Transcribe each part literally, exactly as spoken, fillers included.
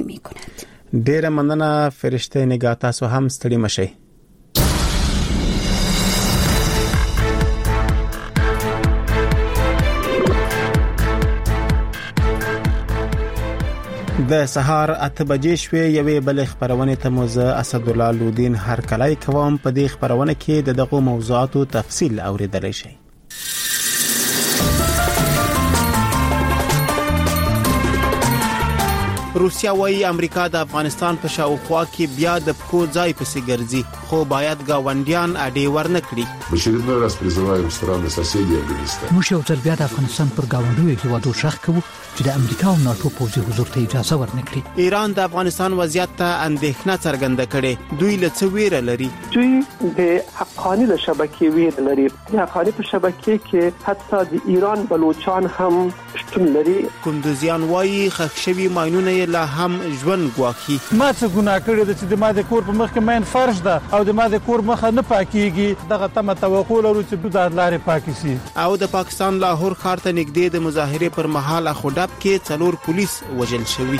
می‌کند. ډېره مننه فرشته نگاه، تاسو هم ستړي مشئ. د سهار اته بجې شوې، یوې بل خبرونه ته مو زه اسدالله لودین هر کله کوم. په دې خبرونه کې د دغه موضوعاتو تفصیل اوریدلای شئ. روسیا وايي امریکا د افغانستان په شاوخوا کې بیا د پکو ځای پسې ګرځي، خو باید گاونډیان اډې ورنکړي. بشریدنه راس پرزوای سترانه ساسیدي افغانستان. موږ یو ځل بیا د افغانستان پر گاونډیو هیوادو شخ کوو چې د امریکا او ناتو پوځي حضور ته اجازه ورنکړي. ایران د افغانستان وضعیت ته اندېښنه څرګنده کړې. دوی له څه ویره لري؟ دوی د حقانی له شبکې ویره لري. د حقانی په شبکې کې حتی د ایران بلوچستان هم شتون لري. کندوزیان وايي خښ شوي ماینونه لا هم ژوند ګواخي. ما څه ګناه کړی د چې د ما د کور په مخ کې مین فرش ده او د ما د کور مخه نه پاکيږي. دغه تمه توقع لرو چې د لارې پاکي شي. او د پاکستان لاهور ښار ته نږدې د مظاهره پر مهال خوداب کې څلور پولیس وژل شوي.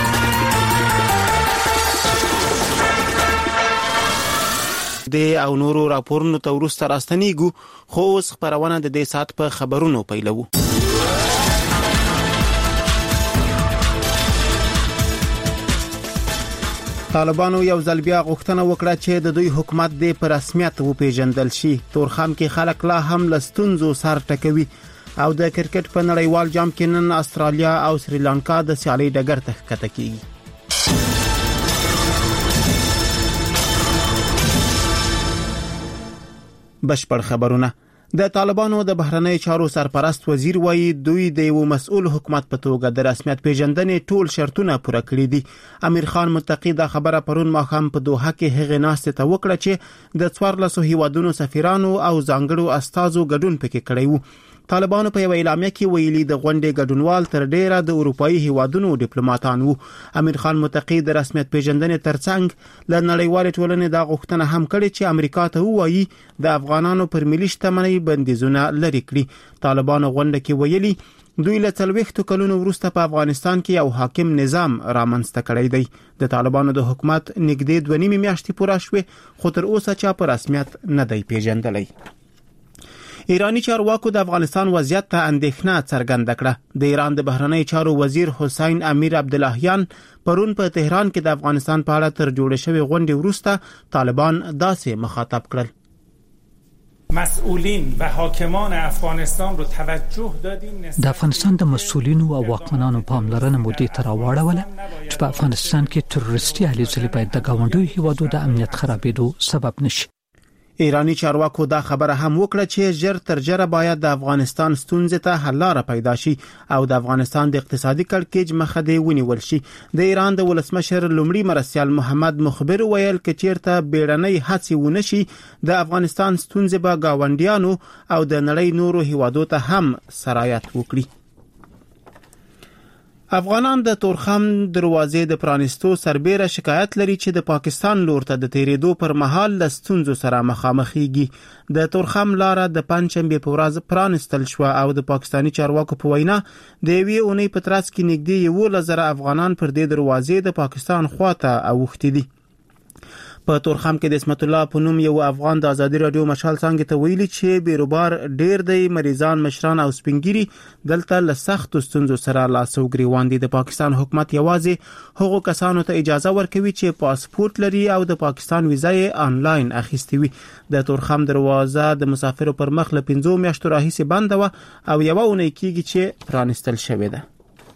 د او نورو راپورونو ته ورسته راستنیږو، خو اوس خبرونه د دې سات په خبرونو پیلوو. طالبانو یو ځل بیا غوښتنه وکړه چې د دوی حکومت د پر رسمیت وپیژندل شي. تورخم کې خلک لا هم لستونزو سر ټکوي او د کرکټ په نړیوال جام کې نن استرالیا او سریلانکا د سیالي ډګر ته ښکته کیږي. بشپړ خبرونه. د طالبانو د بهرنی چارو سرپرست وزیر وایي دوی د یو مسؤل حکومت په توګه د رسمیت پیژندنې ټول شرطونه پوره کړی دي. امیر خان متقی دا خبره پرون ماښام په دوحه کې هغه ناستې ته وکړه چې د څوارلسو هیوادونو سفیرانو او ځانګړو استازو ګډون پکې کړی وو. طالبانو په یو اعلامیه کې ویلي د غونډې ګډونوال تر ډیره د اروپאי هیوادونو ډیپلوماټان وو. امیر خان متقی د رسمیت پیژندنې ترڅنګ له نړیوال ټولنې دا غوښتنه هم کړې چې امریکا ته وایي د افغانانو پر ملي شتمنۍ بندیزونه لري کړي. طالبانو غونډه کې ویلي دوی له څلوېښتو کلونو وروسته په افغانستان کې یو حاکم نظام رامنځته کړی دی. د طالبانو د حکومت نږدې دوه نیمې میاشتې پوره شوې، خو تر اوسه چا په رسمیت نه دی پیژندلی. ایرانی چارواکو د افغانستان وضعیت ته اندېښنه څرګنده کړه. د ایران د بهرنی چارو وزیر حسین امیر عبداللهیان پرون په تهران کې د افغانستان په اړه تر جوړ شوی غونډې وروسته طالبان داسې مخاطب کړل. مسئولین و حاکمان افغانستان رو توجه دادیم. د افغانستان د مسئولینو او واکمنانو پاملرنه مو دې ته راوړوله چې په افغانستان کې تروریستي هلې ځلې باید د ګاونډیو هیوادو د امنیت خرابېدو سبب نشي. ایرانی چارواکو دا خبره هم وکړه چې ژر تر ژره باید د افغانستان ستونزې ته حل لاره پیدا شي او د افغانستان د اقتصادي کړکېچ مخه دې ونیول شي. د ایران د ولسمشر لومړي مرستیال محمد مخبر ویل چې چیرته بیړنۍ هڅې ونه شي د افغانستان ستونزې به گاونډیانو او د نړۍ نورو هیوادو ته هم سرایت وکړي. افغانان د تورخم دروازې د پرانستو سربېره شکایت لري چې د پاکستان لور ته د تیریدو پر مهال له ستونزو سره مخامخېږي. د تورخم لاره د پنځشنبې په ورځ پرانستل شوه او د پاکستاني چارواکو په وینا د یوې اونۍ په ترڅ کې نږدې یولس زره افغانان پر دې دروازې د پاکستان خواته اوښتي دي. په تورخم کې د اسمت الله په نوم یو افغان د ازادي رادیو مشال څنګه ته ویلي چې بیروبار ډیر دی، مریضان، مشران او سپینګيري دلته له سخت ستونزو سره لاس او ګریوان دي. د پاکستان حکومت یوازې هغو کسانو ته اجازه ورکوي چې پاسپورت لري او د پاکستان ویزه یې آنلاین اخیستې وي. د تورخم دروازه د مسافرو پر مخ له پنځو میاشتو راهیسې بنده وه او یوه اونۍ کېږي چې پرانستل شوې ده.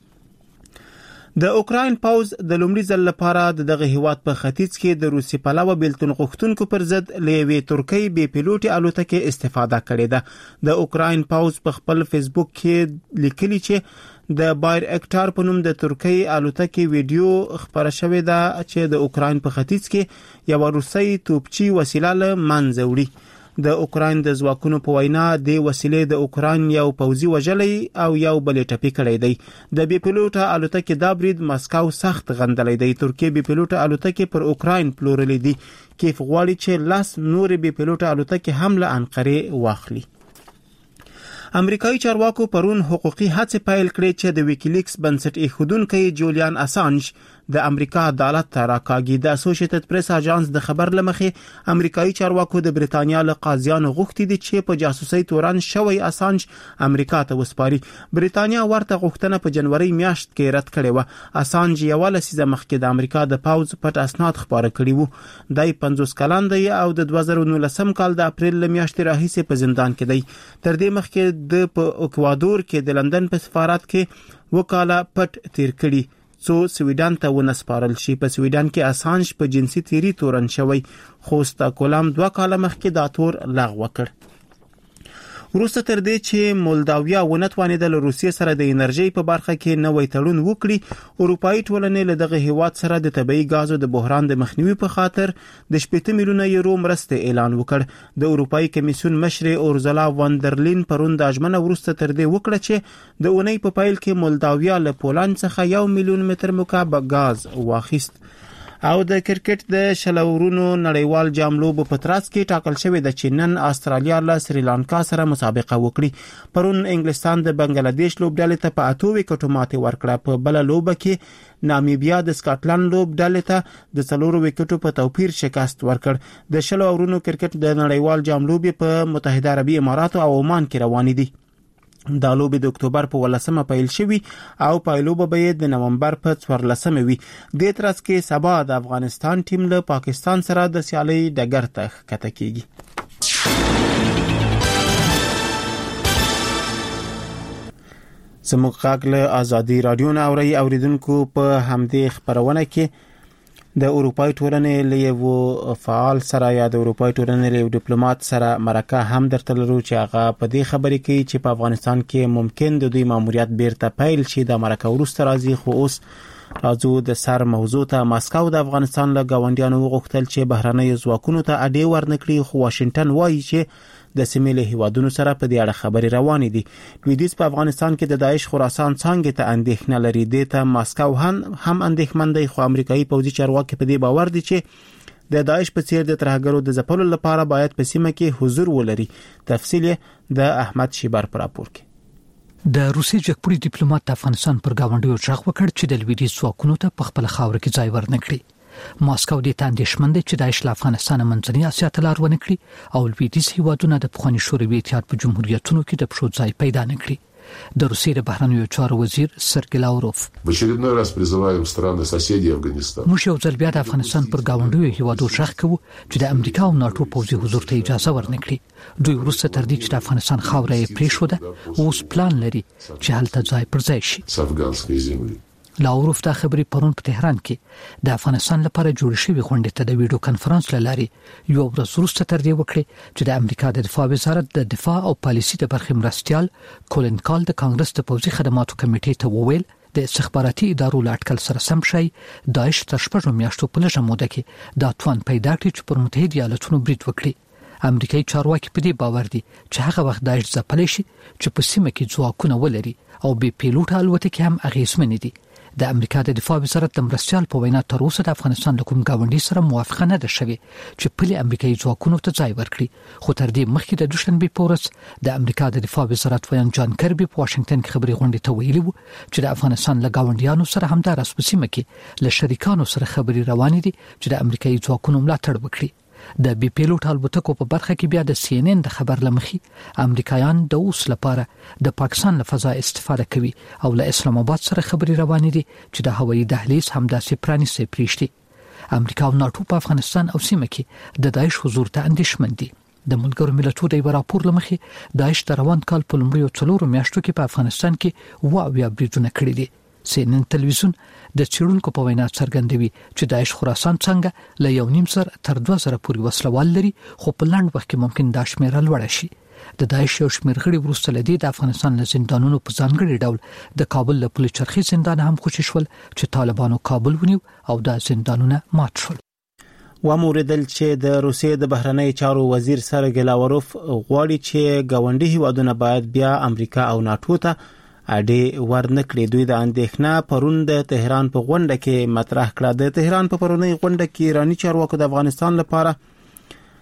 د اوکراین پوځ د لومړي ځل لپاره دغه هیواد په ختیځ کې د روسي پلوه بیلتون غوښتونکو پر ضد له یوې ترکۍ بې پیلوټي الوتکې استفاده کړې ده. د اوکراین پوځ په خپل فیسبوک کې لیکلي چې د بایر اکټار په نوم د ترکۍ الوتکې ویډیو خبره شوې ده چې د اوکراین په ختیځ کې یو روسي توپچی وسیله له منځه وړي. د اوکراین د ځواکونو په وینا د وسیلې د اوکراین یو پوځي وژلی او یو بل ټپي کړی دی. د بي پیلوټه الوتکې دا برید مسکو سخت غندلی دی. ترکیه بي پیلوټه الوتکې پر اوکراین پلورلې دي. کیف غواړي چې لاس نور بي پیلوټه الوتکې هم له انقرې واخلي. امریکایي چارواکو پرون حقوقي هڅې پیل کړې چې د ویکیلیکس بنسټ ایښودونکی جولیان اسانج د امریکا عدالت ته راکاږي. د اسوسییټډ پریس اژانس د خبر لمخې امریکایي چارواکو د بریتانیا له قاضیانو غوښتي دي چې په جاسوسي تورن شوی اسانج امریکا ته وسپاري. بریتانیا ورته غوښتنه په جنوري میاشت کې رد کړې و. اسانج یو لسیزه مخکې د امریکا د پاوز پټ اسناد خبره کړي وو. دای پنځوس کلن دی او د دوه زره نولسم کال د اپریل میاشتې راهیسې په زندان کې دی. تر دې مخکې د په اکوادور کې د لندن په سفارت کې وکاله پټ تیر کړي څو سویډن ته ونسپارل شي. په سویډن کې اسانج په جنسي تیری تورن شوی خو سټاکولم دوه کاله مخکې دا تور لغوه کړ. وروسته تر دې چې مولداویا ونتوانېدل روسیې سره د انرژي په برخه کې نوې تړون وکړي، اروپאי ټولنې له دغه هیواد سره د طبيعي غازو د بحران د مخنیوي په خاطر د شپږ میلیونه یورو مرسته اعلان وکړ. د اروپאי کمیسیون مشر اورزلا واندرلین پرون د اجمنه وروسته تر دې وکړه چې د اونۍ په پایل کې مولداویا له پولند څخه یو میلیون متر مکعب غاز واخیست. او د کرکټ د شلورونو نړیوال جام لوبو په ترڅ کې ټاکل شوی د چینن استرالیا له سریلانکا سره مسابقه وکړي. پرون انګلستان د بنگلاديش لوبډلې ته په اتو وکټو ماتې ورکړه. په بل لوبه کې نامیبیا د سکاټلند لوبډلې ته د څلورو وکټو په توپیر شکست ورکړ. د شلورونو کرکټ د نړیوال جام لوبي په متحده عربي امارات او عمان کې روان دي. دا لوبه د اکتوبر په ولسمه پیل شوی او پایلوبه به د نومبر په څوارلسمه وي. د ترڅ کې سبا د افغانستان ټیم له پاکستان سره د سیالي ډګر ته ښکته کیږي. زموږ غږ له آزادي رادیو نه اوري اوریدونکو په همدې خبرونه کې د اروپאי ټولنې له یو فعال سره یا د اروپאי ټولنې له یو ډیپلوماټ سره مرکه هم درته لرو چې هغه په دې خبرې کې چې په افغانستان کې ممکن د دوی ماموریت بیرته پیل شي د مرکه ورسته راځي. خو اوس راځو د سر موضوع ته. ماسکو د افغانستان له گاونډیانو وغوښتل چې بهرنۍ ځواکونو ته اډې ورنکړي، خو واشنگټن وایي چې د سیمې له هیوادونو سره په دې اړه خبرې روانې دي. لویدیځ په افغانستان کې د داعش خراسان څنګه ته اندېښنه لري. د ته ماسکو هم هم اندېښمن دی، خو امریکایي پوځي چارواکي په دې باور دي چې د داعش په څیر د ترهګرو د ځپلو لپاره باید په سیمه کې حضور ولري. تفصیل د احمد شیبر پر راپور کې. د روسي جګپوړي ډیپلوماټ د افغانستان پر گاونډیو چغ وکړ چې د لویدیځ ځواکونو ته په خپل خاور کې ځای ورنکړي. ماسکو د تاندېشمن دي چې داعش له افغانستان منځنۍ اسیا ته لار ونکړي او لویدیځ هیوادونه د پخواني شوروي اتحاد په جمهوریتونو کې د پښو ځای پیدا نکړي. د روسیې د بهرنیو چارو وزیر سرګی لاوروف в очередной раз призываем страны соседей Афганистана. موږ یو ځل بیا د افغانستان پر گاونډیو هیوادو شخ کوو چې د امریکا او ناتو پوځي حضور ته اجازه ورنکړي. دوی وروسته تر دې چې د افغانستان خاوره یې پریښوده اوس پلان لري چې هلته ځای پر ځای شي. с афганской земли. لاوروف دا خبرې پرون په تهران کې د افغانستان لپاره جوړ شوی غونډې ته د ویډیو کانفرنس لاري یو ورځ وروسته تر دې وکړي چې د امریکا د دفاع وزارت د دفاع او پالیسي د برخې مرستيال کولن کال د کانګرس د پوځي خدماتو کمیټې ته وویل د استخباراتي ادارو لاټکل سره سم شي داعش تر شپږو میاشتو په لږه موده کې د توان پیدا کړي چې پر متحده ایالاتونو برید وکړي. امریکایي چارواکي په دې باور دي چې هغه وخت داعش ځپلی شي چې په سیمه کې ځواکونه ولري او بې پیلوټه الوتکې هم اغیزمن دي. د امریکا د دفاع وزارت د مرستيال په وینا تر اوسه د افغانستان د کوم گاونډي سره موافقه نه ده شوې چې پلي امریکایي ځواکونو ته ځای ورکړي. خو تر دې مخکې د دوشنبه په ورځ د امریکا د دفاع وزارت ویان جان کربي په واشنگټن کې خبري غونډې ته ویلي وو چې د افغانستان له گاونډیانو سره همدارس په سیمه کې له شریکانو سره خبري روانې دي چې د امریکایي ځواکونو ملاتړ وکړي. د بي پیلوټ الوتکو په برخه کې بیا د سی ان ان د خبر لمخي امریکایان د اوس لپاره د پاکستان له فضا استفاده کوي او له اسلام آباد سره خبري روانې دي چې د هوایي دهلیز همداسې پرانیستي پریشتي. امریکا او ناتو په افغانستان او سیمه کې د داعش حضور ته اندېښمن دي. د ملګرو ملتونو د راپور لمخي داعش د روان کال په لومړیو څلورو میاشتو کې په افغانستان کې واویا بریدونه کړي دي. سی ان ان تلویزیون د چیرونکو په وینا څرګندوي چې داعش خراسان څنګه له یو نیم سر تر دوه زره پورې وسلوال لري، خو په لاند وخت کې ممکن دا شمیره لوړه شي. د داعش یو شمیر غړي ورسته لدی د افغانستان له زندانونو په ځانګړي ډول د کابل له پولیس چرخي زندان هم خوشی شول چې طالبانو کابل ونیو او دا زندانونه مات شول. وموردل چې د روسیې د بهرنۍ چارو وزیر سرګی لاوروف غواړي چې گاونډي هیوادونه باید بیا امریکا او ناتو ته اډې ورنکړي. دوی د اندېښنه پرون د تهران په غونډه کې مطرح کړه. د تهران په پرونی غونډه کې ایرانی چارواکو د افغانستان لپاره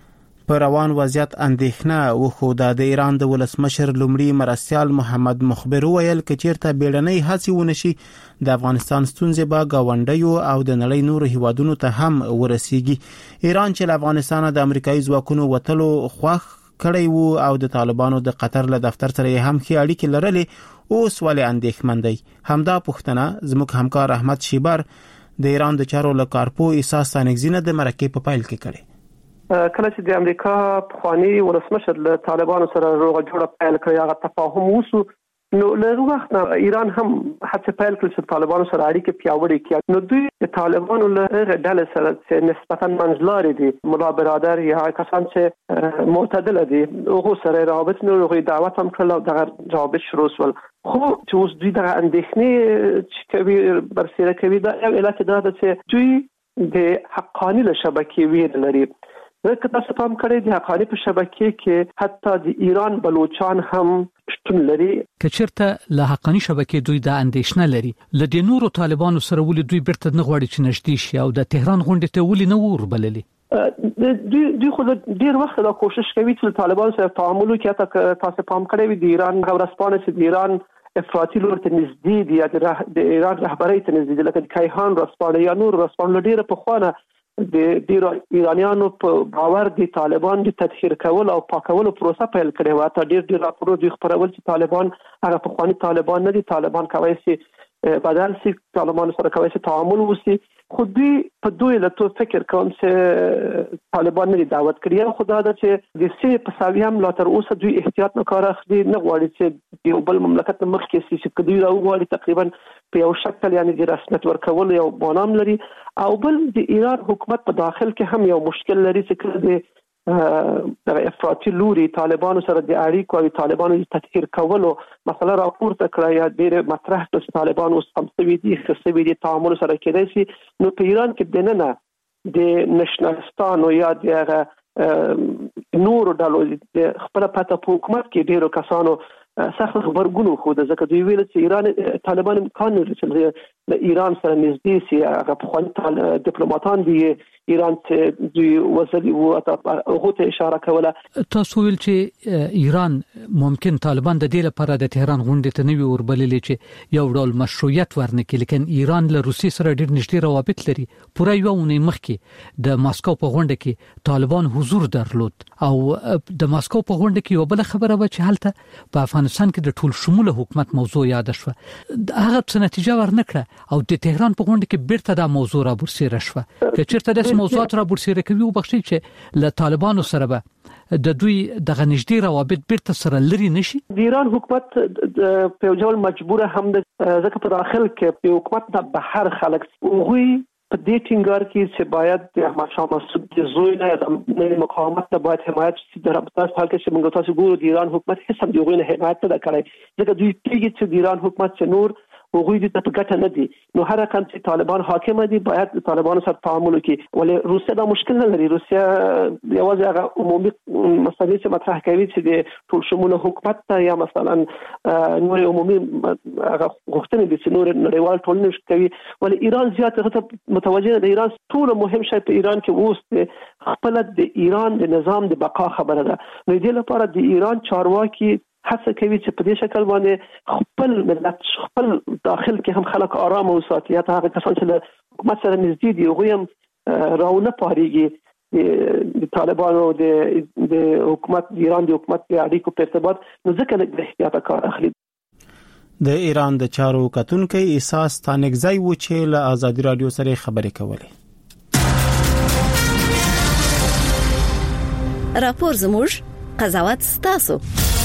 پر روان وضعیت اندېښنه وښوده. د ایران د ولسمشر لومړي مرستیال محمد مخبر ویل چې چیرته بیړنۍ هڅې ونشي د افغانستان ستونزې به گاونډیو او د نړۍ نورو هیوادونو ته هم ورسیږي. ایران چې له افغانستان د امریکایي ځواکونو وتلو خوښ کړی وو او د طالبانو د قطر له دفتر سره هم ښې اړیکې لرلې، اوس ولې اندېښمن دی؟ همدا پوښتنه زموږ همکار احمد شیبر د ایران د چارو له کارپو ایسا ستانکزي نه د مرکې په پیل کې کړي. کله چې د امریکا پخوانی ولسمشر له طالبانو سره روغه جوړه پیل کړې، هغه تفاهم وسو، نو له وخت نه ایران هم هڅه پیل کړې چې طالبانو سره اړیکې پیاوړې کړي. نو دوی د طالبانو له ډلې سره چې نسبتاً منځلاري دي، ملا برادر یا کسان چې معتدل دي، هغه سره رابط نه لري، دعوت هم کړل او دغه رابط شروع شول. خو چې اوس دوی دغه اندېښنې چې کوي برسېره کوي، دا یو علت دا ده چې دوی د حقاني له شبکې ویر لري. زه تاسو پام کړئ د حقاني په شبکې کې حتی د ایران بلوچستان هم شتون لري. کچرته له حقاني شبکې دوی د اندېښنه لري ل دې نورو طالبانو سره ولې دوی بیرته نه غواړي چې نږدې شي او د تهران غونډې ته ولې نه وربللې؟ دوی دوی خو ډیر وخت دا کوشش کوي چې طالبان سره تعامل وکړي. تاسو پام کړئ د ایران غورسپانه چې د ایران افراطي لور ته نږدې دي، د ایران رهبرۍ ته نږدې دي، لکه کیهان رسپانه یا نور رسپانه ډیره په خوانه د ډیر ایرانیانو په باور د طالبان د تطهیر کول او پاکولو پروسه پیل کړې و. تا ډیر ډیر راپورونه دوی خبرول چې طالبان هغه په خواني طالبان نه دي، طالبان کوي چې بدل سي، طالبان سره کوي چې تعامل وسی. خو دوی په دوی له تو فکر کوم چې طالبان نه دعوت کړی، خو دا ده چې د سي په ساوی هم لا تر اوسه دوی احتیاط نه کار اخلي، نه غواړي چې یو بل مملکت مخ کې سي چې دوی راوغواړي تقریبا په یو شکل یعنی د رسمیت ورکول یو بانام لري. او بل د ایران حکومت په داخل کې هم یو مشکل لري چې کله د د افراطي لوري طالبانو سره د اړیکو او طالبانو د تطهیر کولو مسله راپورته کړه یا ډېر مطرح کړه چې طالبان اوس هم سوي دي خصوصي دي تعامل سره کېدای شي. نو په ایران کې دننه د نشنلستانو یا د نورو ډلو د خپل پته په حکومت کې ډېرو کسانو سخت خبرګونو خو د ځکه دوی ویل چې ایران طالبان امکان لري چې د ایران سره نږدې سي. هغه په خواني ډیپلوماټان دي ایران ته دوی وسلي وو هغه ته اشاره کوله. تاسو ویل چې ایران ممکن طالبان د دې لپاره د تهران غونډې ته نوي وربللې چې یو ډول مشروعیت ورنکړي، لیکن ایران له روسي سره ډېر نږدې روابط لري. پوره یو ونې مخکې د ماسکو په غونډه کې طالبان حضور درلود او د ماسکو په غونډه کې یو بل خبره و چې حالته په افغانستان کې د ټول شموله حکومت موضوع یاد شوه. هغه څه نتیجه ورنکړه او د تهران په غونډه کې بیرته دا موضوع را برسېره شوه. که چیرته د موضوعات را برسېره کوي او بخښي چې له طالبانو سره به د دوی دغه نږدې روابط بیرته سره لري نشي. د ایران حکومت په یو ډول مجبوره هم د ځکه په داخل کې په حکومت د بهر خلک وغوي په دې ټینګار کې چې باید د احمد شاه مسعود د زوی نه د مقاومت ته باید حمایت شي. د رابطه حال کې چې موږ تاسو ګورو د ایران حکومت هیڅ هم د غوښنه حمایت نه کوي، ځکه دوی پیږي چې د ایران حکومت چې نور هغوی د په ګټه نه دي. نو هر کله چې طالبان حاکم دي باید د طالبانو سره تعامل وکړي. ولې روسیا دا مشکل نه لري. روسیا یوازې هغه عمومي مسایل چې مطرح کوي چې د ټول شموله حکومت ته یا مثلا نور عمومي هغه غوښتنې دي چې نور نړیوال ټولنه کوي. ولې ایران زیاته متوجه د ایران ټول مهم شی په ایران کې اوس خپل د ایران د نظام د بقا خبره ده. نو دې لپاره د ایران چارواکي هڅه کوي چې په دې شکل باندې خپل ملت خپل داخل کې هم خلک آرام او ساتي. یا هغه کسان چې له حکومت سره نږدې دي هغوی هم راونه پاريږي د طالبانو د د حکومت د ایران د حکومت د اړیکو په ارتباط. نو ځکه د احتیاط کار اخلي. د ایران د چارو کتونکو احساس ستانکزی و چې له آزادي رادیو سره خبرې کولې. راپور زموږ قضاوت ستاسو.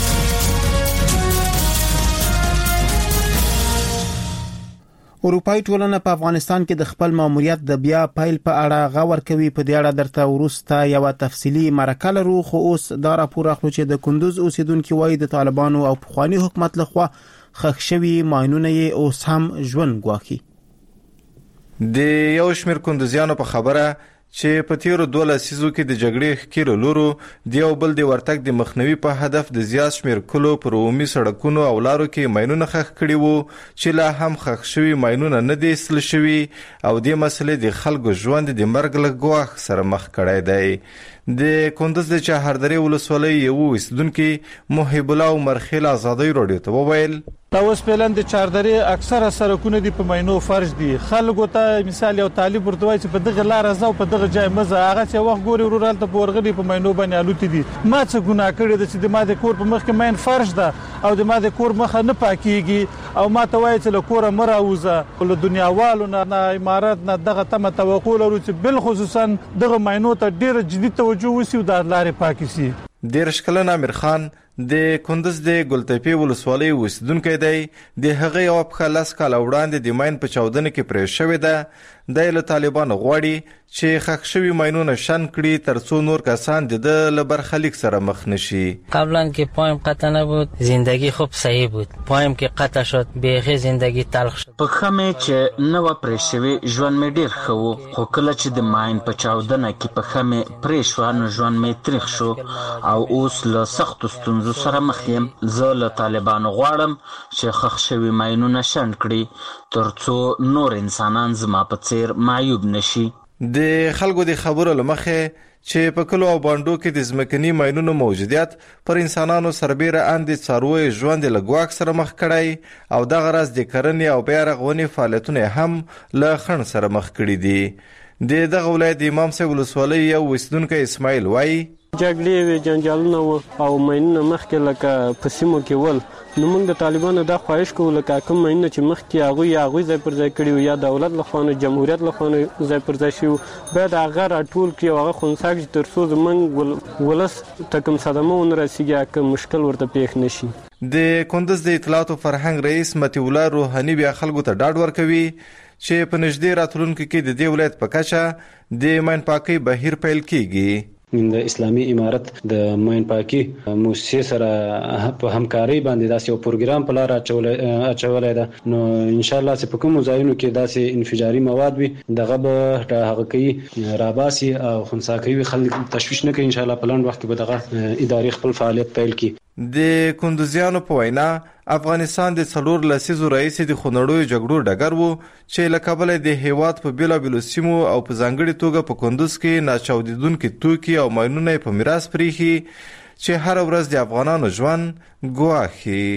اروپای ټولنه په افغانستان کې د خپل ماموریت د بیا پایل په اړه غور کوي. په دې اړه درته ورسته یو تفصیلی مرکه لرو، خو اوس دا راپور اخلو چې د کندوز اوسیدونکو وایي د طالبانو او پخوانی حکومت لخوا خښ شوی ماینونه یې اوس هم ژوند ګواخي. د یو شمېر کندوزیانو په خبره چې په تیرو دوه لسیزو کې د جګړې ښکیلو لورو د یو بل د ورتګ د مخنیوي په هدف د زیات شمېر کلو پر عمومي سړکونو او لارو کې ماینونه ښخ کړي وو چې لا هم ښخ شوي ماینونه نه دي ایستل شوي او دې مسلې د خلکو ژوند د مرګ له ګواښ سره مخ کړی دی. د کندز د چهاردرې ولسوالۍ یو اوسیدونکي محب الله مرخیل ازادۍ راډیو ته وویل دا اوس پلان د چهاردرې اکثره سرکونه دي په ماینو فرش دي. خلکو ته مثال یو طالب ورته وایي چې په دغه لار زو په دغه ځای مزه هغه چې وخت ګوري ورورال ته پورغلي په ماینو باندې الوتي دي. ما څه ګناه کړی د چې د ما د کور په مخ کې ماین فرش ده او د ما د کور مخه نه پاکيږي او ما ته وایي چې له کوره مراوزه له دنیاوالو نه امارات نه دغه تم توقع لرو چې بل خصوصا دغه ماینو ته ډیر جدي توجه وسی او د لارې پاکي سي. دیرش کلن امیر خان د کندز د ګلتپی ولسوالۍ اوسیدونکی دی. د هغه یو په لاس کال وړاندې د ماین په چاودنه کې پرې شوې ده. د له طالبانو غواړي چې ښخ شوي ماینونه شن کړي ترڅو نور کسان د له برخلیک سره مخ نشي. قبلا که پایم قطع نبود زندگی خوب صحیح بود. پایم که قطع شد بیخی زندگی تلخ شد. په خمه چې نو پرې شوی ژوند مې ډیر خو خو کله چې د ماین په چاودنه کې په خمه پرې شو نو ژوند مې تریخ شو او اوس له سخت ستونزو سره مخ یم. زه له طالبانو غواړم چې ښخ شوي ماینونه شن کړي ترڅو نور انسانان زما په څیر معیوب نشي. د خلکو د خبرو لمخه چې په کلو او باندو کې د ځمکني ماینونو موجودیت پر انسانانو سربېره اندې څاروي ژوند له ګواښ سره مخ کړی او دغه راز د کرنې او بیا رغونې فعالیتونه هم له خنډ سره مخ کړي دي. د دغه ولایت د امام صاحب ولسوالۍ یو اوسیدونکی اسماعیل وایي جګړې وی جنجالونه او ماینونه مخکې لکه په سیمو کې ول نو موږ د طالبانو د خواهش کوو لکه کوم ماینونه چې مخکې هغه یا هغه ځای پر ځای کړي یا دولت له خوا جمهوریت له خوا ځای پر ځای شي باید هغه راټول کړي او هغه خنثاک ترڅو زمونږ ولس تکم صدمه ون رسیږي که مشکل ورته پیښ نشي. د کندز د اطلاعات او فرهنګ رئیس متي الله روحاني بیا خلکو ته ډاډ ورکوي چې په نږدې راتلونکو کې د دې ولایت په کچه د ماین پاکي بهیر پیل کیږي. د اسلامي امارت د ماین پاکي موسسې سره په همکاري باندې داسې یو پروګرام په لار اچولای ده نو ان شاء الله چې په کوم ځایونو کې داسې انفجاري مواد وي دغه به هغه کوي راباسي او خنثاکوي خلک تشویش نه کوي. ان شاء الله په لاندې وخت کې به دغه اداري خپل فعالیت پیل کړي. د کندوزیانو په وینا افغانستان د څلور لسیزو رئیس د خونړیو جګړو ډګر وو چې له کبله د هیواد په بیلابیلو سیمو او په ځانګړي توګه په کندوز کې ناچاودیدونکي توکي او ماینونه په میراث پریښي چې هر ورځ د افغانانو ژوند ګواښي.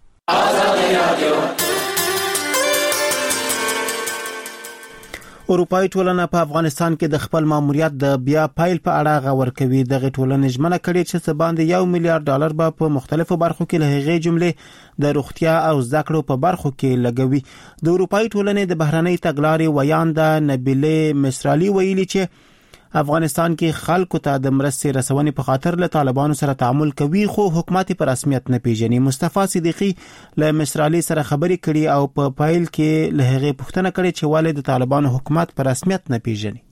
اروپایي ټولنه په افغانستان کې د خپل ماموریت د بیا پایل په اړه غور کوي. دغه ټولنه ژمنه کړې چې څه باندې یو میلیارډ ډالر به په مختلفو برخو کې له هغې جملې د روغتیا او زده کړو په برخو کې لګوي. د اروپایي ټولنې د بهرنۍ تګلارې ویانده نبیله مصرالی ویلي چې افغانستان کې خلکو ته د مرستې رسونې په خاطر له طالبانو سره تعامل کوي خو حکومت په رسمیت نه پیژني. مصطفی صدیقی له مصرالی سره خبرې کړي او په پایل کې له هغې پوښتنه کړې چې ولې د طالبانو حکومت په رسمیت نه پیژني.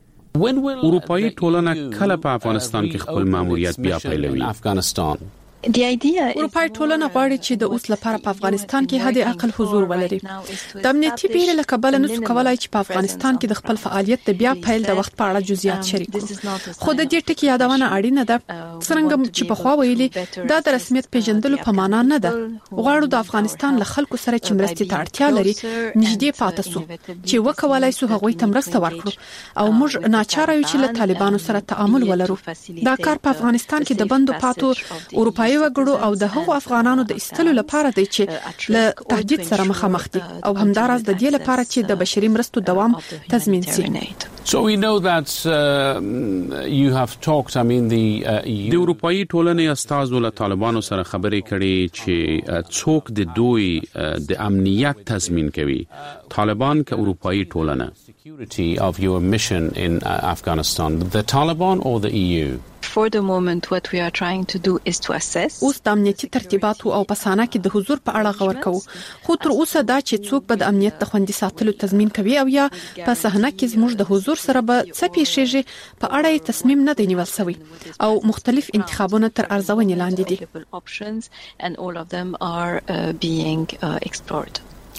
اروپایي ټولنه کله په افغانستان کې خپل ماموریت بیا پیلوي؟ اروپایي ټولنه غواړي چې د اوس لپاره په افغانستان کې حد اقل حضور ولري. د امنیتي بیرې له کبله نشو کولای چې په افغانستان کې د خپل فعالیت د بیا پیل د وخت په اړه جزئیات شریک کړو. خو د دې ټکي یادونه اړینه ده څنګه چې په خوا ویلي دا د رسمیت پیژندلو په معنا نه ده. غواړو د افغانستان له خلکو سره چې مرستې ته اړتیا لري نږدې پاتې سو چې وکولای سو هغوی ته مرسته ورکړو او موږ ناچاره یو چې له طالبانو سره تعامل ولرو. دا کار په افغانستان کې د بندو پاتو اروپایي وګړو او د هغو افغانانو د ایستلو لپاره دی چې له تهدید سره مخامخ دي او همداراز د دې لپاره چې د بشري مرستو دوام تضمین شي. So we know that uh, you have talked I mean the uh, د اروپایي ټولنې استازو له طالبانو سره خبرې کړي چې څوک د دوی د امنیت تضمین کوي طالبان که اروپایي ټولنه. Security of your mission in uh, Afghanistan, the Taliban or the E U? For the moment what we are trying to do is to assess. اوس د امنیتي ترتیباتو او پسانه کې د حضور په اړه غور کوو خو تر اوسه دا چې څوک به د امنیت د خوندي ساتلو تضمین کوي او یا په صحنه کې زموږ د حضور سره به څه پیښیږي په اړه یې تصمیم نه دی نیول شوی او مختلف انتخابونه تر ارزونې لاندې دي. And all of them are uh, being uh, explored.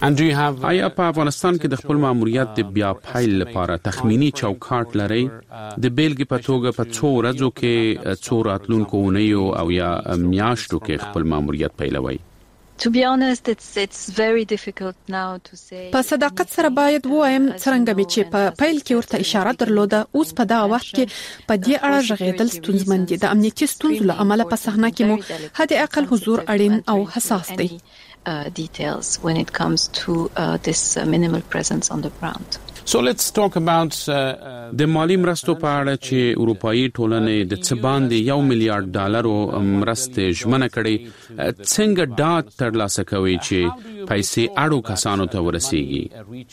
آیا په افغانستان کې د خپل ماموریت د بیا پیل لپاره تخمینی چوکاټ لري؟ د بیلګې په توګه په څو ورځو کې څو راتلونکو اونیو او یا میاشتو کې خپل ماموریت پیلوي؟ To be honest, it's it's very difficult now to say. په صداقت سره باید وایم څنګه به چې په پیل کې ورته اشاره درلوده، اوس په دا وخت کې په دې اړه ژغېدل ستونزمن دي. د امنیتي ستونزو له امله په صحنه کې مو حد اقل حضور اړین او حساس دی. Uh, details when it comes to uh, this uh, minimal presence on the ground. So let's talk about د مالی مرستو په اړه چې اروپאי ټولنې د څه باندې یو میلیارډ ډالرو مرستې ژمنه کړې، څنګه ډاډ ترلاسه کوي چې پیسې اړو کسانو ته ورسیږي؟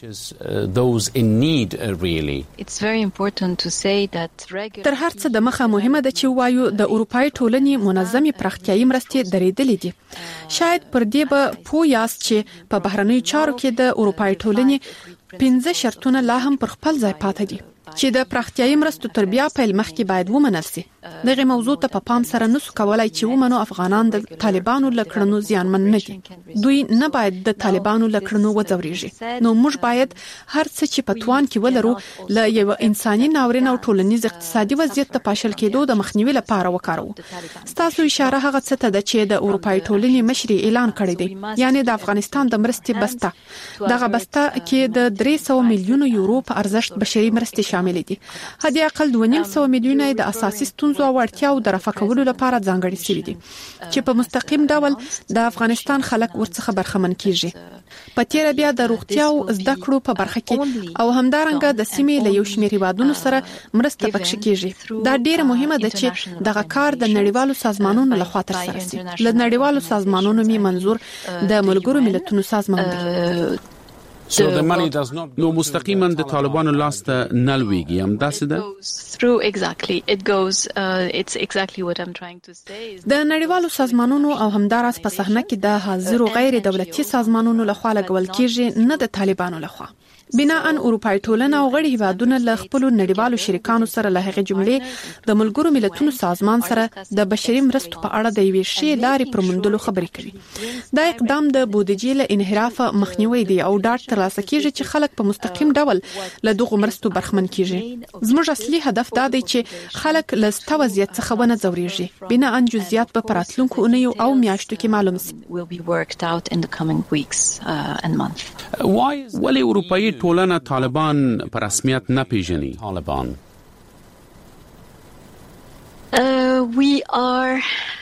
Those in need really. It's very important to say that regular تر هر څه د مخه مهمه ده چې وایو د اروپאי ټولنې منظمي پراختیايي مرستې درېدلې دي. شاید پر دې به پوه یاست چې په بهرنیو چارو کې د اروپאי ټولنې پنځه شرطونه لا هم پر خپل ځای پاتې دي چې د پراختیايي مرستو تر بیا پیل مخکې باید ومنل شي. دغه موضوع ته په پام سره نسو کولای چې ومنو افغانان د طالبانو لکړنو زیانمن نه دي. دوی نه باید د طالبانو لکړنو وځوريږي. نو موږ باید هر څه چې په توان کې ولرو ل یو انساني ناورین او ټولنیز اقتصادي وضعیت ته پاشل کېدو د مخنیوي لپاره وکړو. ستاسو اشاره هغه څه ته ده چې د اروپאי ټولنې مشري اعلان کړی دی، یعنی د افغانستان د مرستې بسته. دغه بسته کې د درې سوه میلیونو یورو په ارزښت بشري مرستې شامل دي. حد اقل دوه نیم سوه میلیونه د اساسي ستونزو او اړتیاو د رفع کولو لپاره ځانګړي شوي دي چې په مستقیم ډول د افغانستان خلک ورڅخه برخمن کیږي. په تیر بیا د روغتیا او زده کړو په برخه کې او همدارنګه د سیمې له یو شمېر هیوادونو سره مرسته پکښ کیږي. دا ډیره مهمه ده چې دغه کار د نړیوالو سازمانونو لخوا ترسره شي. له نړیوالو سازمانونو می منظور د ملګرو ملتونو سازمان دی. So the money does not نو مستقیما د طالبانو لاس ته نه لویږي، هم داسې ده؟ Through exactly it goes uh, it's exactly what I'm trying to say. د نړیوالو سازمانونو او همداراز په صحنه کې د حاضر او غیر دولتي سازمانونو لخوا لګول کیږي، نه د طالبانو لخوا. بناء اروپאי ټولنه او غړي هیوادونه له خپل نړیوالو شریکانو سره له هغې جملې د ملګرو ملتونو سازمان سره د بشري مرستو په اړه د یوې ښې لارې پر موندلو خبرې کوي. دا اقدام د بودیجې له انحراف مخنیوي دی او ډاډ ترلاسه کیږي چې خلک په مستقیم ډول له دغو مرستو برخمن کیږي. زموږ اصلي هدف دا دی چې خلک له ست وضعیت څخه ونه ځوريږي. بناء جزئیات په راتلونکو اونیو او میاشتو کې معلوم شي. ولې اروپאי ټولنه طالبان په رسمیت نه پیژني؟ طالبان Uh, we are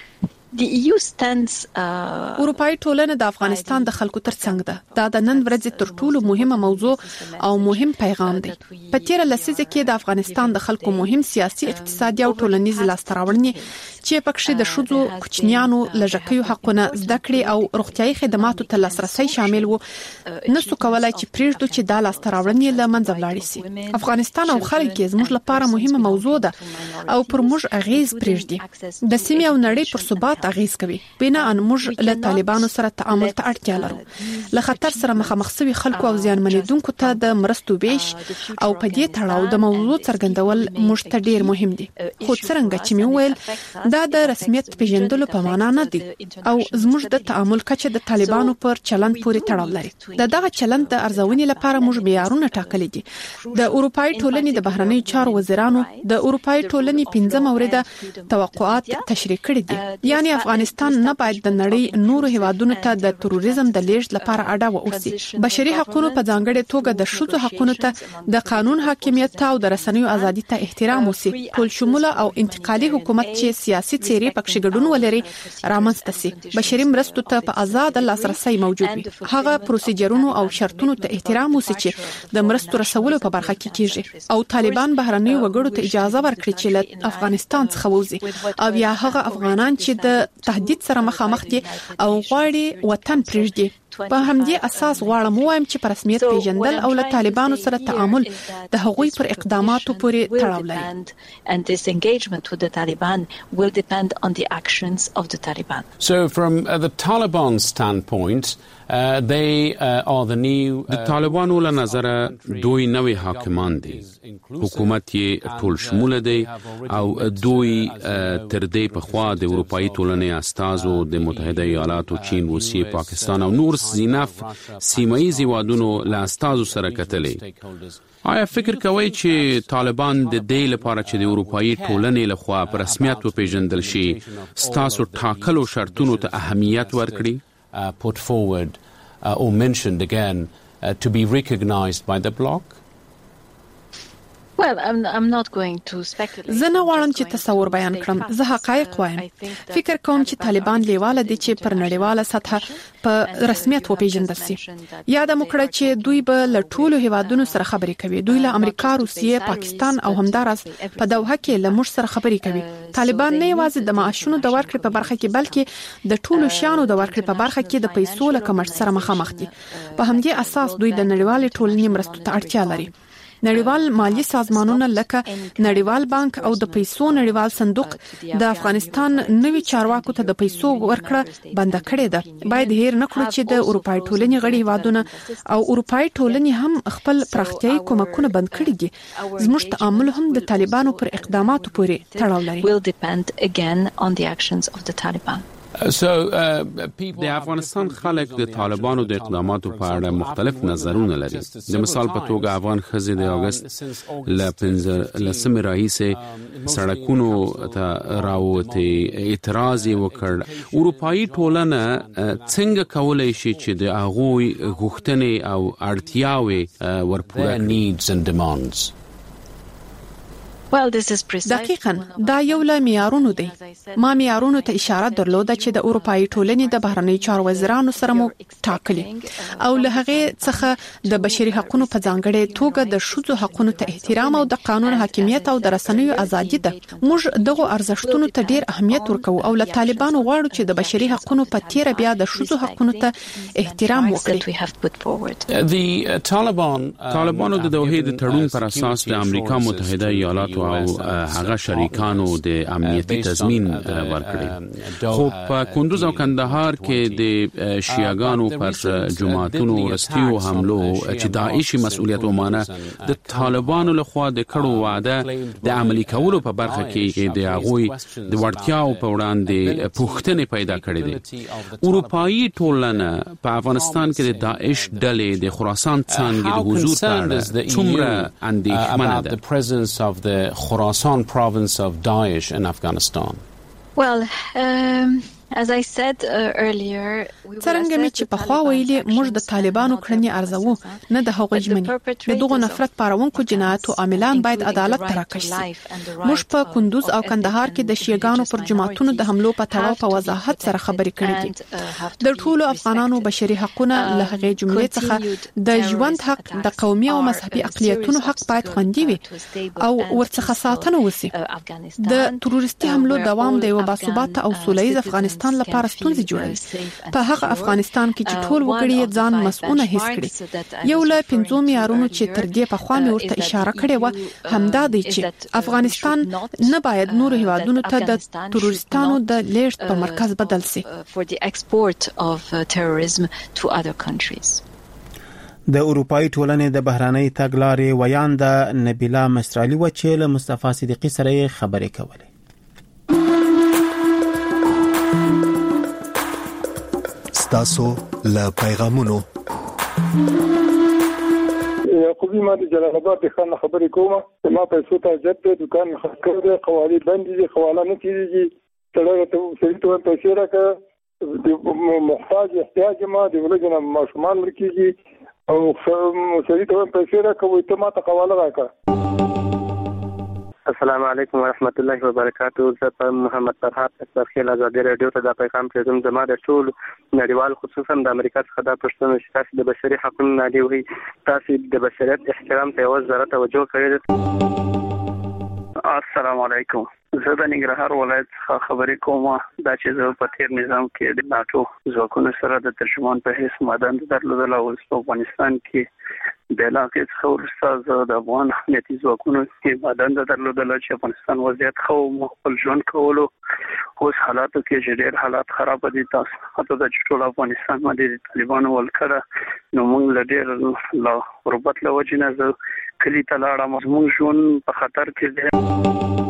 the E U stands uh, اروپאי ټولنه د افغانستان د خلکو ترڅنګ ده. دا د نن ورځې تر ټولو مهمه موضوع او مهم پیغام دی. په تیر لسیزه کې د افغانستان د خلکو مهم سیاسي، اقتصادي او ټولنیز لاستهراوړنې چې پکښې د شذو، کوچنیانو، لږکیو حقونه، زده کړې او روغتيایي خدماتو ته لاسرسي شامل وو، نسو کولای چې پریږدو چې دا لاستهراوړنې له منځه ولاړې شي. افغانستان او خلک یې زموږ لپاره مهمه موضوع ده او پر موږ اغیز پریږدي. د سیمې او نړۍ پر ثبات اغیز کوي. بنا ان موږ له طالبانو سره تعامل ته اړتیا لرو. له خطر سره مخامخ شوي خلکو او زیانمنېدونکو ته د مرستو ویش او په دې تړاو د موضوع څرګندول موږ ته ډیر مهم دي. خو څنګه چې مې وویل دا د رسمیت پیژندلو په معنا نه دي او زموږ د تعامل کچه د طالبانو پر چلند پورې تړاو لري. د دغه چلند د ارزونې لپاره موږ معیارونه ټاکلي دي. د اروپאי ټولنې د بهرنیو چارو وزیرانو د اروپאי ټولنې پنځه مورده توقعات تشریح کړي دي. یعنی افغانستان نه باید د نړۍ نورو هیوادونو ته د تروریزم د لیږد لپاره اډه واوسي. بشري حقوقو په ځانګړي توګه د شذو حقوقو ته د قانون حاکمیت او د رسنیو ازادي ته احترام وسی. ټول شموله او انتقالي حکومت چې سیاسي څیرې پکښې ګډون ولري رامنځته سي. بشري مرستو ته په آزاد لاسرسي موجود وي. هغه پروسیجرونو او شرطونو ته احترام وسی چې د مرستو رسولو په برخه کې کیږي او طالبان بهرنیو وګړو ته اجازه ورکړي چې له افغانستان څخه ووځي او یا هغه افغانان چې د تهدید سره مخامخ دي او غواړي وطن پرېږدي. په همدې اساس غواړم وایم چې په رسمیت پیژندل او له طالبانو سره تعامل د هغوی پر اقداماتو پورې تړاو لري. And this engagement with the Taliban will depend on the actions of the Taliban. So from uh, the Taliban standpoint Uh, they uh, are the new uh, د طالبانو له نظره دوی نوې حاکمان دي. حکومت یې ټول شموله دی او دوی uh, تر دې په خوا د اروپאי ټولنې استازو د متحده ایالاتو، چین، روسیې، پاکستان او نور اوس زینف سیمایي هیوادونو له استازو سره کتلې. آیا فکر کوئ چې طالبان د دې لپاره چې د اروپאי ټولنې لخوا په رسمیت وپیژندل شي ستاسو ټاکلو شرطونو ته اهمیت ورکړي؟ put forward uh, or mentioned again uh, to be recognized by the bloc? Well, I'm, I'm not going to speculate. زه نه غواړم چې تصور بیان کړم. زه حقایق وایم. فکر کوم چې طالبان لیواله دي چې پر نړیواله سطح په رسمیت وپیژندل شي. یاد مو کړه چې دوی به له ټولو هیوادونو سره خبرې کوي. دوی له امریکا، روسیې، پاکستان او همدارس په دوحه کې له موږ سره خبرې کوي. طالبان نه یوازې د معاشونو د ورکړې په برخه کې بلکې د ټولو شیانو د ورکړې په برخه کې د پیسو له کمښت سره مخامخ دي. په همدې اساس دوی د نړیوال ټولنې مرستو ته اړتیا لري. نړیوال مالی سازمانونه لکه نړیوال بانک او د پیسو نړیوال صندوق د افغانستان نوي چارواکو ته د پیسو ورکړه بند کړې ده. باید هیر نه کړو چې د اروپאי ټولنې غړي هیوادونه او اروپאי ټولنې هم خپل پراختیايي کومکونه بند کړي دي. زموږ تعامل هم د طالبانو پر اقداماتو پورې تړاو لري. will depend again on the actions of the Taliban. So, uh, د افغانستان خلک د طالبانو د اقداماتو په اړه مختلف نظرونه لري. د مثال په توګه افغان ښځې د اگست له پنځه لسمې راهیسې سړکونو ته راووتې، اعتراض یې وکړ. اروپایي ټولنه څنګه کولی شي چې د هغوی غوښتنې او اړتیاوې ورپوره کړي؟ Well, this is دقیقاً دا یو له معیارونو دی. ما معیارونو ته اشاره درلوده چې د اروپאי ټولنې د بهرنی چارو وزیرانو سره مو ټاکلي او له هغه څخه د بشري حقوقو په ځانګړي توګه د ښځو حقوقو ته احترام او د قانون حاکمیت او د رسنیو ازادي ده. موږ دغه ارزښتونو ته ډیر اهمیت ورکوو او له طالبانو غواړو چې د بشري حقوقو په تیر بیا د ښځو حقوقو ته احترام وکړي. طالبانو د دوحې د تړون پر اساس د امریکا متحده ایالاتو او هغه شریکانو د امنیتي تضمین ورکړي. خو په کندوز او کندهار کې د شیعاګانو پر جماعتونو ورستیو حملو چې داعشي مسؤلیت ومانه د طالبانو لخوا د کړو وعده د عملي کولو په برخه کې د هغوی د وړتیاو په وړاندې پوښتنې پیدا کړې دي. اروپایي ټولنه په افغانستان کې د داعش ډلې د خراسان څانګې د حضور په اړه څومره اندېښمنه ده؟ Khorasan province of Daesh in Afghanistan. Well, um, as I said uh, earlier, څرنګه می چې په خوا ویلي موږ د طالبانو کړنې ارزو نه د هغوی ژمنې. د دغه نفرت پاروونکو جنایاتو عاملان باید عدالت ته راکش شي. موږ په کندوز او کندهار کې د شیعاګانو پر جماعتونو د حملو په تړاو په وضاحت سره خبرې کړې دي. د ټولو افغانانو بشري حقوقونه له هغې جملې څخه د ژوند حق، د قومي او مذهبي اقلیتونو حق باید خوندي وي او ورڅخه ساتنه وشي. د تروریستي حملو دوام د یو باثباته او سوله ییز افغانستان لپاره ستونزې جوړوي. په هغه افغانستان کې چې ټول وګړي ځان مسؤل حس کړي. یو له پنځو معیارونو چې تر دې په خوا مې ورته اشاره کړې و همدا دی چې افغانستان نه باید نور هیوادونو ته د تروریستانو د لیږد په مرکز بدل شي. د اروپאי ټولنې د بهرنۍ تګلارې ویانده نبیلا مسترالی و چې له مصطفی صدیقی سره خبرې کولې. تاسو له پیغامونو یعقوبی ما د جلال آباد د خان خبرې کوم. ما پیسو ته جد د دکان خرڅ کړ، قوالی بند دي، حواله نه کیږي. تړه ته سړي ته پیسې راکړه، د محتاج احتیاج ما د ولګنه ماشومان ورکیږي او سړي ته پیسې راکوي ته ما ته حواله راکړه. السلام علیکم ورحمت الله وبرکاتہ. زه محمد فرحات اکبرخیل ازادي رادیو ته دا پیغام پرېږدم. زما د ټول نړیوال خصوصا د امریکا څخه دا پوښتنه چې تاسو د بشري حقوقو نادي وي، تاسو د بشریت احترام ته یو ذره توجه کړئ. السلام علیکم. زه د ننګرهار ولایت څخه خبرې کوم. دا چې زه په تیر نظام کې د ناتو ځواکونو سره د ترجمان په حیث مادن درلودل او په افغانستان کې د علاقې څخه وروسته زه د افغان امنیتي ځواکونو کې مادن درلودل چې افغانستان وضعیت خو خپل ژوند کولو. اوس حالاتو کې چې ډېر حالات خراب دي، تاسو حتی د ټول افغانستان باندې د طالبانو ولکړه نو موږ له ډېر لا غربت له وجې نه زه کلي ته لاړم. زموږ ژوند په خطر کې دی.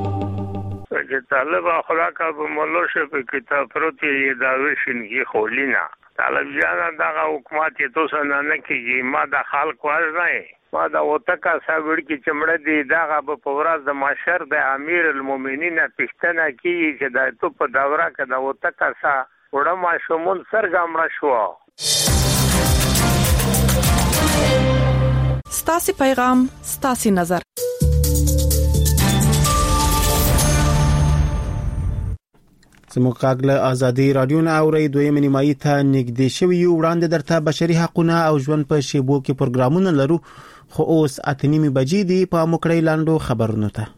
چې طالب اخلاق ابو مولوش په کتاب پروت یې داوی شنګي خولینا طالب جان دغه حکومت ته څه نه کیږي ما د خلک واز نه ما دا وتکا ساګړ کی چمړه دی دغه په ورځ د ماشر د امیر المؤمنین پښتنه کیږي چې د تو په دوره کې دا وتکا سا وړه ما شومون سرګامړه شو. ستاسي پیغام ستاسي نظر. زموږ کاغله ازادي رادیو نه اوري دویمه نیمایي ته نږدې شوی وړاندې درته بشري حقوقونه او ژوند په شیبو کې پروګرامونه لرو خو اوس اتنیمه بجې دی په مکړی لاندو خبرونه ته.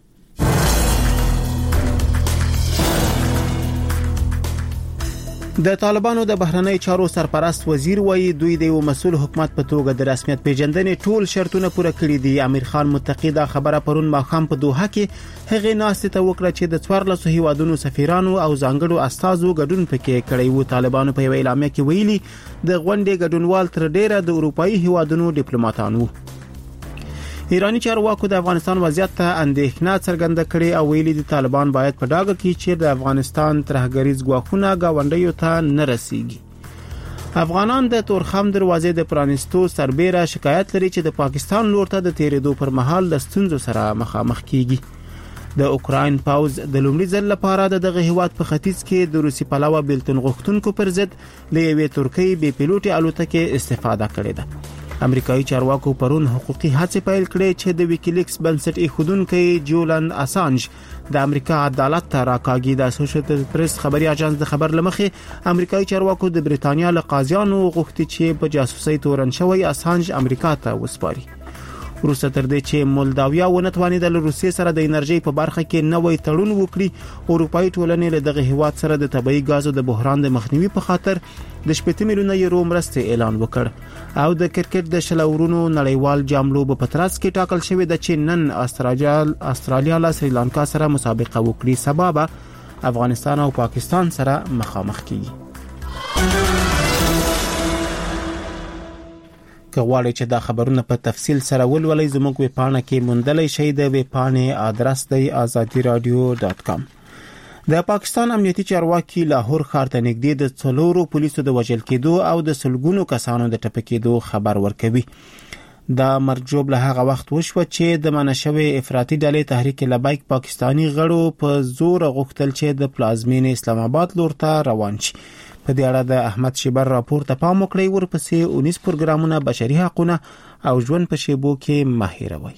د طالبانو د بهرنی چارو سرپرست وزیر وایي دوی د یو مسؤل حکومت په توګه د رسمیت پیژندنې ټول شرطونه پوره کړي دي. امیر خان متقی دا خبره پرون ماخام په دوحه کې هغه ناست ته وکړه چې د څوارلسو هیوادونو سفیرانو او ځانګړو استازو ګډون پکې کړی وو. طالبانو په اعلامیه کې ویلي د غونډې ګډونوال تر ډیره د اروپאי هیوادونو ډیپلوماټانو. ایرانی چارواکو د افغانستان وضعیت ته اندېښنه څرګنده کړې او ویلي دي طالبان باید په ډاګه کې چې د افغانستان ترهګریز ګواښونه گاونډیو ته نه رسیږي. افغانان د تورخم دروازې د پرانستو سربېره شکایت لري چې د پاکستان لور ته د تیرېدو پر مهال د ستونزو سره مخامخ کیږي. د اوکراین پاوز د لومړي ځل لپاره دغه هیواد په ختیځ کې د روسي پلاوه بیلتون غوښتونکو پر ضد له یوې ترکیې بې پیلوټي الوتکې استفاده کړې ده. امریکایي چارواکو پرون حقوقي هڅې پیل کړې چې د ویکیلیکس بنسټ ایښودونکو جولن اسانج د امریکا عدالت ته راکاږي. د اسوسییټډ پریس خبري اژانس د خبر لمخې امریکایي چارواکو د بریتانیا له قاضیانو غوښتي چې په جاسوسي تورن شوی اسانج امریکا ته وسپاري. وروسته تر دې چې مولداویا ونتوانید له روسیې سره د انرژي په برخه کې نوې تړون وکړي، اروپאי ټولنې له دغه هیواد سره د طبيعي غازو د بحران د مخنیوي په خاطر د شپږ میلیونه یورو مرستې اعلان وکړ. او د کرکټ د شلورونو نړیوال جام لوبه په ترڅ کې ټاکل شوې ده چې نن استرالیا استرالیا له سریلانکا سره مسابقه وکړي. سبب افغانستان او پاکستان سره مخامخ کیږي. که غواړئ چې دا خبرونه په تفصیل سره ولولئ زموږ ویب پاڼه کې موندلای شئ. د ویب پاڼې آدرس دی azadi radio dot com. د پاکستان امنیتي چارواکي لاهور ښار ته نږدې د څلورو پولیسو د وژل کېدو او د سلګونو کسانو د ټپکېدو خبر ورکوي. دا مرجوب له هغه وخت وشو چې د منشوي افراطي ډلې تحریک لبیک پاکستانی غړو په زور غوښتل چې د پلازمینې اسلام آباد لور ته روان شي. په دې اړه د احمد شیبر راپور ته پام وکړئ. ورپسې اونیس پروګرامونه بشري حقوقونه او ژوند په شیبو کې ماهروي.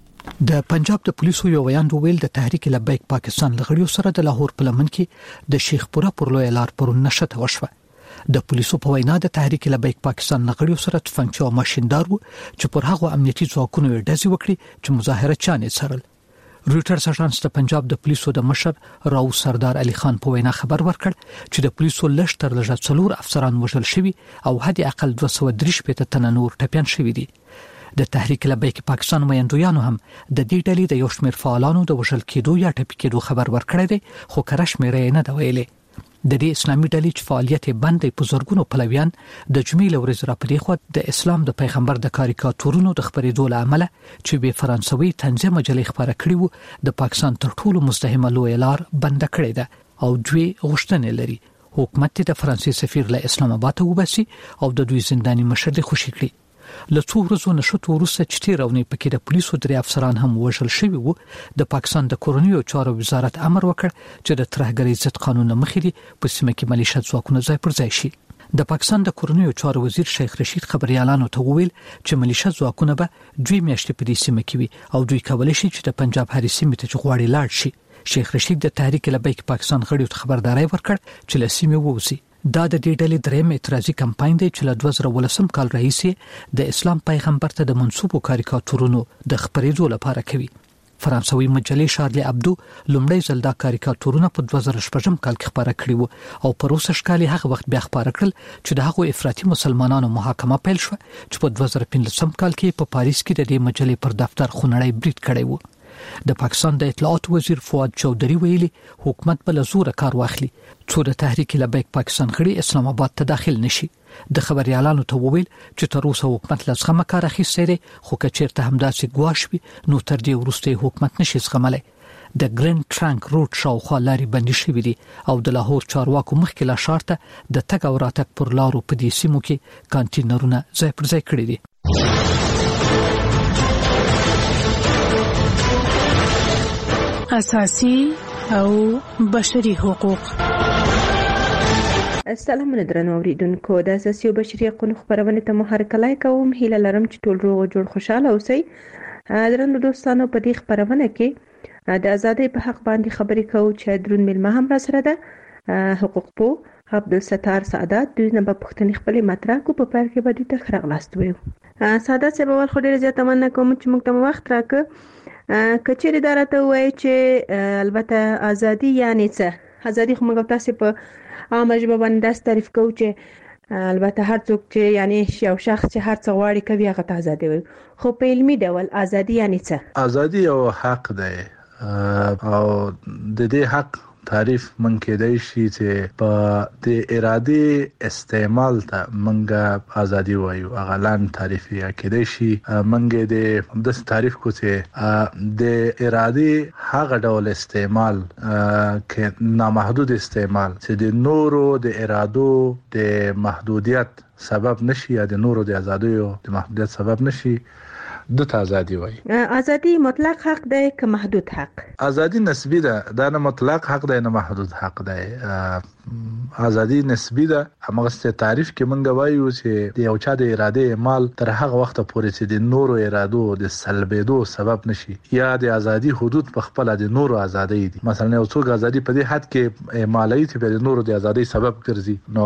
د پنجاب د پولیسو یو ویان ویل د تحریک لبیک پاکستان لغړیو سره د لاهور په لمن کې د شیخ پورا پر لوی لار پر نشته وشوه. د پولیسو په وینا د تحریک لبیک پاکستان لغړیو سره تفنګچو او ماشیندار وو چې پر هغه امنیتي ځواکونو ډزې وکړي چې مظاهره چانه سرل. رويټرز اژانس د پنجاب د پولیسو د مشر راو سردار علي خان په وینا خبر ورکړ چې د پولیسو لشتر لږه څلور افسران وژل شوي او حد اقل دوه سوه درې شپېته تنه نور ټپيان شوي دي. د تحریک لبیک پاکستان میندویانو هم د دې ډلې د یو شمېر فعالانو د وژل کېدو یا ټپي کېدو خبر ورکړی دی، خو کره شمېرې نه دی ویلي. د دې اسلامي ډلې چې فعالیت بندې په زورګونو پلویان د جمعې لورز را پرې خو د اسلام د پیغمبر د کاریکاتورونو د خبرېدو لامل چې به فرانسوي طنزه مجلې خبره کړې وو د پاکستان تر ټولو مزدحمه لوی لار بند کړې ده او دوی غوښتنې لري حکومت د فرانسې سفیر له اسلام آباد وباسي او د دوی زنداني مشر د خوشي کړي. له څو ورځو نشو وروسته چې تیرونی پکې د پولیسو درې افسران هم وژل شوي وو. د پاکستان د کورنیو چارو وزارت امر وکړ چې د ترهګرۍ ضد قانون مخې په سیمه کې ملیشیا ځواکونه ځای پر ځای شي. د پاکستان د کورنیو چارو وزیر شیخ رشید خبريالانو ته وویل چې ملیشیا ځواکونه به دوی میاشتې په دې سیمه کې وي او دوی کولای شي چې د پنجاب هرې سیمې ته غواړي لاړ شي. شیخ رشید د تحریک لبیک پاکستان غړیو ته خبرداري ورکړ چې له سیمې ووځي. دا د دې ډلې درېم اعتراضي کمپاین دی چې له دوه زره ولسم کال راهیسې د اسلام پیغمبر ته د منسوبو کاریکاتورونو د خبرېدو لپاره کوي. فرانسوي مجلې شارلی ابدو لومړی ځل دا کاریکاتورونه په دوه زره شپږم کال کې خبره کړې وو او په روسه ښکالي هغه وخت بیا خبره کړل چې د هغو افراطي مسلمانانو محاکمه پیل شو چې په دوه زره پنځلسم کال کې په پاریس کې د دې مجلې پر دفتر خونړی برید کړی وو. د پاکستان د اطلاعات وزیر فواد چودھری ویلي حکومت بل زور کار واخلي څو د تحریک لبیک پاکستان غړي اسلام آباد ته داخل نشي. د خبريالانو ته وویل چې تر اوسه حکومت لږه کار اخیستی دی، خو که چیرته همداسې ګواښ وي نو تر دې وروسته حکومت نشي زغملای. د ګرند ټرانک روډ شاوخوا لارې بندي شوې دي او د لاهور چارواکو مخکې لا ښار ته د تګ او راتګ پر لارو په دې سیمو کې کانټینرونه ځای پر ځای کړي دي. اساسي او بشري حقوق. السلام علیکم اوریدونکو، د اساسي او بشري حقوقو خبرونه ته مو هرکلی کوم. هیله لرم چې ټول روغ جوړ خوشاله اوسئ. درنو دوستانو، په دې خبرونه کې د ازادۍ په حق باندې خبرې کوو چې درون ملما هم را سره ده. حقوق پو عبدالستار سعادت دوی نه په پښتني خپلې مطرح کو په پیر کې باندې ته خرغلاست ویو. سعادت صاحب ول خو ډېر زیات مننه کوم چې موږ ته وخت راکړ. کچېری دارته وای چې البته ازادي یعنی څه؟ ازادي خو موږ تاسو په عامه ژبه باندې داس تعریف کوو چې البته هر څوک چې یعنی یو شخص چې هر څه غواړي کوي هغه ته ازادي وي. خو په علمي ډول ازادي یعنی څه؟ ازادي یو حق دی او د دې حق تعریف من کېدای شي چې په د ارادي استعمال ته منګه ازادي وایو. اغلان تعریف یا کېدای شي منګه د د تعریف کو چې د ارادي هغه ډول استعمال کې نامحدود استعمال چې د نورو د ارادو د محدودیت سبب نشي یا د نورو د ازادۍ د محدودیت سبب نشي د ازادي وای. ازادي مطلق حق دی که محدود حق؟ ازادي نسبی ده، دا نه مطلق حق دی نه محدود حق دی. ازادي نسبی ده. همغه تعریف کې مونږ وایو چې د یو چا د اراده اعمال تر هغه وخت پورې چې د نورو ارادو د سلبېدو سبب نشي یا د ازادي حدود په خپل د نورو ازادۍ دي. مثلا یو څوک ازادي په دې حد کې اعمالي چې د نورو د ازادۍ سبب ګرځي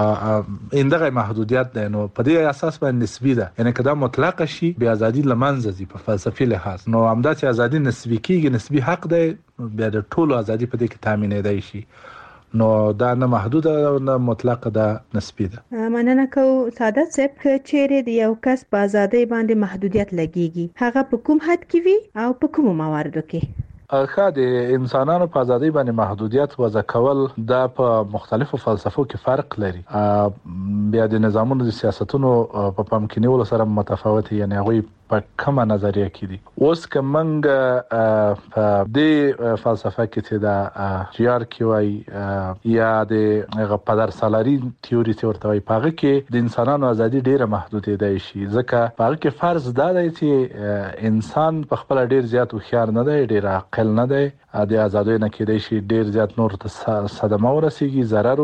نو اندغه محدودیت ده. نو په دې اساس باندې نسبی ده، یعنی کدا مطلق شي به ازادي لمنځه په فلسفي لحاظ. نو همدا چې ازادي نسبی کیږي، نسبی حق دی، بیا د ټولو ازادي په دې کې تامینېدای شي. نو دا نه محدود او نه مطلق ده، نسبی ده. مننه کو سعادت صاحب. چیرې د یو کس په ازادۍ باندې محدودیت لګیږي، هغه په کوم حد کې وي او په کوم مواردو کې؟ اخا د انسانانو په ازادۍ باندې محدودیت وضع کول دا په مختلفو فلسفو کې فرق لري. بیا د نظامونو د سیاستونو په پام کې نیولو سره متفاوت، یعنی هغه په کومه نظریه کې دي. اوس کومنګ په دې فلسفه کې چې دا جیار کې وای یا د پدر سالاری تیوري چې ورته وای، پاغه کې د انسانانو ازادي ډیره محدوده دی شي. ځکه پاغه کې فرض دا دی چې انسان په خپل ډیر زیات خوشار نه دی، ډیر عاقل نه دی، د ازادۍ نه کېدای شي ډیر زیات نور ته صدمه ورسیږي، ضرر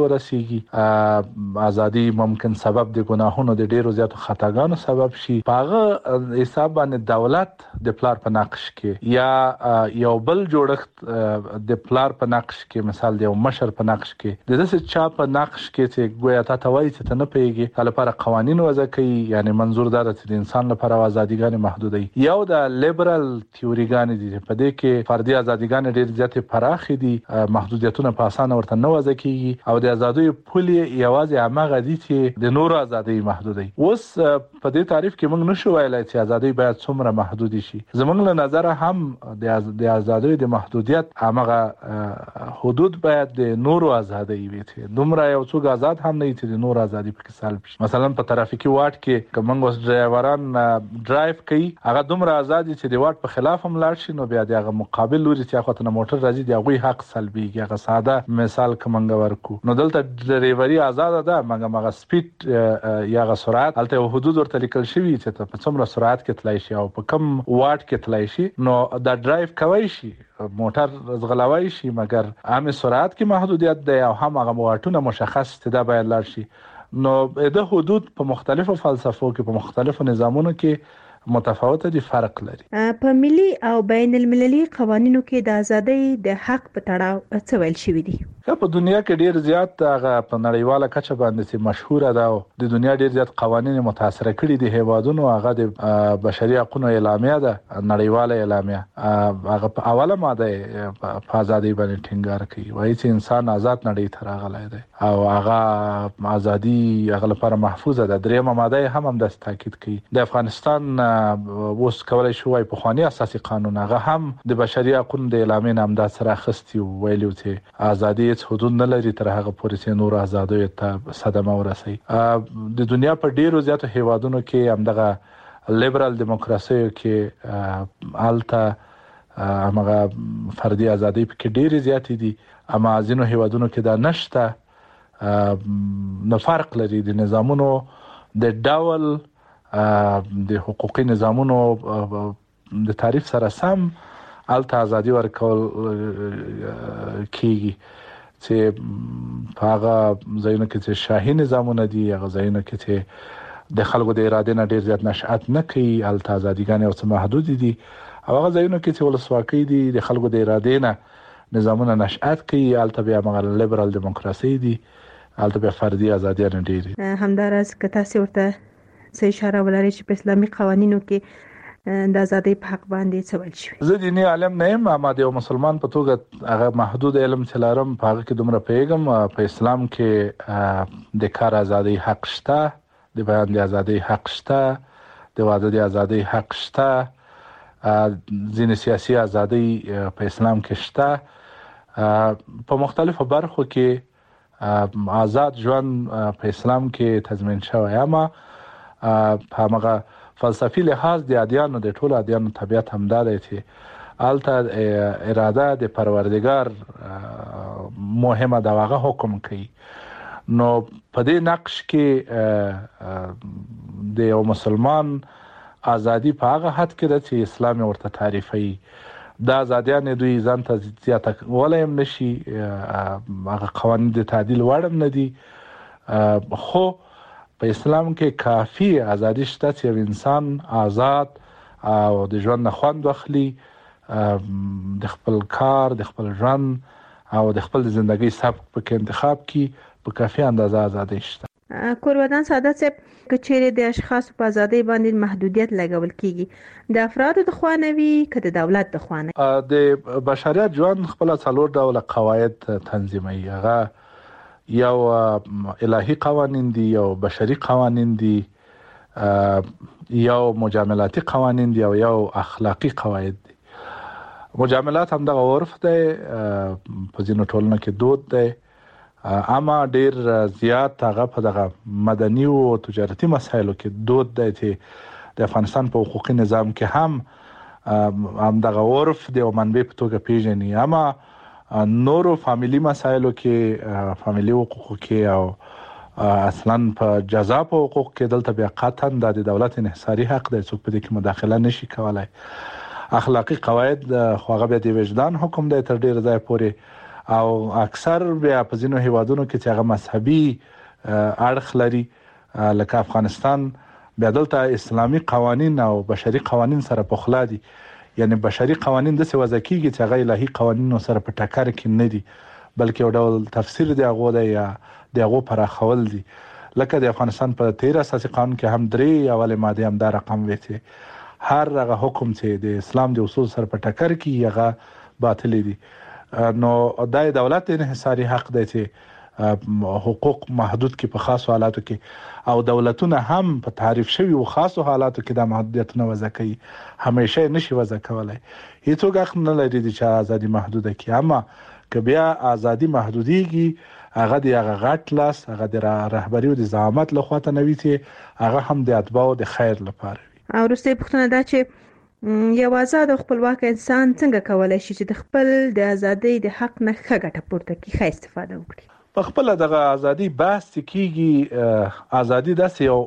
ورسیږي. ازادي ممکن سبب د ګناهونو د ډیرو زیاتو خطاګانو سبب شي. پاغه حساب باندې دولت د پلار په نقش کې یا یو بل جوړښت د پلار په نقش کې، مثال د یو مشر په نقش کې، د داسې چا په نقش کې چې ګویا تا ته وایي چې ته نه پیږي، تل لپاره قوانين وضع کوي. یعنی منظور دا چې د انسان لپاره ازاديګان محدودي. یو د لیبرال تیوریګان دي، په دې کې فردي ازاديګان ډېر زیاتې پراخ دي، محدودیتونه په اسانه ورته نه وضع کیږي او د ازادۍ پولې یوازې هغه دي چې د نورو ازادۍ محدودي. اوس په دې تعریف کې موږ نشو ویلای چې ازادۍ باید څومره محدود شي. زموږ له نظر هم د ازادۍ د محدودیت هغه حدود باید د نورو ازادۍ وي. دومره یو څوک آزاد هم نه چې د نورو ازادۍ په کې سلب شي. مثلا په ترافیکي واټ کې کوم اوس ډرایوران ډرایو کوي، هغه دومره آزاد چې د واټ په خلاف هم لاړ شي، نو بیا دغه مقابل لوري چې هغه موټر راځي دی هغه حق سلبيږي. هغه ساده مثال کومنګ ورکو، نو دلته ډرایوري آزاد ده، مګر مګر سپیډ یا غ سرعت الته حدود ورته لیکل شوی چې ته په څومره سرعت کې تلای شي او په کم واټ کې تلای شي. نو دا ډرایو کوي شي، موټر زغلوي شي، مګر عام سرعت کې محدودیت ده او هم هغه واټونه مشخص ته دا باید لار شي. نو د حدود په مختلفو فلسفو کې، په مختلفو نظامونو کې متفاوته دي، فرق لري. په ملي او بین المللي قوانینو کې د ازادۍ د حق په تړاو څه ویل شوی دي؟ په دنیا کې ډیر زیات هغه په نړیواله کچه باندې مشهوره ده او د دنیا ډیر زیات قوانین متاثر کړي دي هیوادونو. هغه د بشري حقوقو اعلامیه ده، نړیواله اعلامیه. هغه په اوله ماده په ازادۍ باندې ټینګار کوي، وایي چې انسان آزاد نړۍ ته راغلی دی او هغه ازادي هغه لپاره محفوظه ده. دریمه ماده هم هم د تاکید کوي. د افغانستان اوس کولای شو وايي په خواني اساسي قانون هغه هم د بشري حقوقو د اعلامیه نامدار سره خستي ویلو چې ازادي حدود نه لري تر هغه پورې چې نور آزادۍ ته صدمه ورسي. د دنیا په ډیرو زیاتو هیوادونو کې همدغه لیبرال دیموکراسي کې الته هغه فردي ازادي په ډېر زیات دي، اما ځینو هیوادونو کې دا نشته. نو فرق لري د نظامونو د ډول د حقوقي نظامونو د تعریف سره سم الته ازادي ورکول کیږي چې په هغه ځایونو کې چې شاهي نظامونه دي، هغه ځایونو کې چې د خلکو د اراده نه ډیر زیات نشأت نه کوي، الته ازاديګانې او څه محدود دي. او هغه ځایونو کې چې ولسواکي دي، د خلکو د اراده نه نظامونه نشأت کوي، الته بیا موږ لیبرال دیموکراسي دي، الته بیا فردي ازادي نه ډیری. همدارس که تاسو ورته څه اشاره ولرئ چې په اسلامي قوانینو کې د ازادۍ په حق باندې څه ویل شوي؟ زه دیني عالم نه یم، اما د یو مسلمان په توګه هغه محدود علم چې لرم په هغه کې دومره پوهیږم. په اسلام کې د کار ازادۍ حق شته، د بیان د ازادۍ حق شته، د واده د ازادۍ حق شته، ځینې سیاسي ازادۍ په اسلام کې شته. په مختلفو برخو کې آزاد ژوند په اسلام کې تضمین شوی، اما په هغه فلسفي لحاظ د ادیانو د ټولو ادیانو طبیعت همدا دی چې الته اراده د پروردگار مهمه ده، هغه حکم کوي. نو په دې نقش کې د یو مسلمان ازادي په هغه حد کې ده چې اسلام ورته تعریفوي. دا ازادیان دوی ځان ته زیاته ولی هم نشي، هغه قوانین د تعدیل وړ هم نه دي، خو په اسلام کې کافي ازادي شته چې یو انسان آزاد او د ژوند نه خوند واخلي، د خپل کار، د خپل ژوند او د خپل ژوندۍ سبک په انتخاب کې په کافي اندازه ازادي شته. کورودان ساده صاحب، کچېرې د اشخاص په ازادۍ باندې محدودیت لګول کیږي، د افرادو د خوا نه وي که د دولت د خوا نه؟ د بشریت ژوند خپل څلور ډوله قواعد تنظیموي. هغه یو الهی قوانین دي، یو بشري قوانین دي، یو مجاملاتي قوانین دي، او یو اخلاقی قواعد دي. مجاملات هم دغه عرف دی، په ځینو ټولنو کې دود دی، اما ډیر زیات هغه په دغه مدني او تجارتي مسایلو کې دود دی چې د افغانستان په حقوقي نظام کې هم هم دغه عرف دی او منبع په توګه پیژني. اما نورو فامیلی مسایلو کې، فامیلی حقوقو کې او اصلا په جزا په حقوق کې دلته بیا قطعا د دولت انحصاري حق دی، څوک په دې کې مداخله نشي کولای. اخلاقی قواعد خو هغه بیا د وجدان حکم دی تر ډیر ځای پورې، او اکثر بیا په ځینو هیوادونو کې چې هغه مذهبي اړخ لري لکه افغانستان، بیا دلته اسلامي قوانین او بشري قوانین سره پخلا دي. یعنی بشري قوانین د څه وضع کیږي چې هغه الهي قوانینو سره په ټکر کې نه دي، بلکې یو ډول تفسیر دی هغه دی یا د هغه پراخول دي. لکه د افغانستان په تیر اساسي قانون کې هم درې اول ماده هم دا رقم وي چې هر هغه حکم چې د اسلام د اصول سره په ټکر کې هغه باطل دي. نو د دولت انحصاري حق دی چې حقوق محدود کې په خاصو حالاتو کې، او دولتونه هم په تعریف شوی او خاصو حالاتو کې د محدودیتونو وضع کوي، همیشه نشي وضع کولای. هیڅوک حق نه لري چې ازادي محدوده کړي، اما که بیا ازادي محدوديږي هغه د هغه غټ لاس، هغه د رهبری او د زعامت له خوا ته نوي چې هغه هم د اتباعو د خیر لپاره وي. او وروسته پوښتنه ده چې یو آزاد او خپلواک انسان څنګه کولای شي چې د خپل د ازادۍ د حق نه ښه ګټه پورته کړي، ښه استفاده وکړي؟ په خپل دغه ازادي بحث کیږي. ازادي داسې یو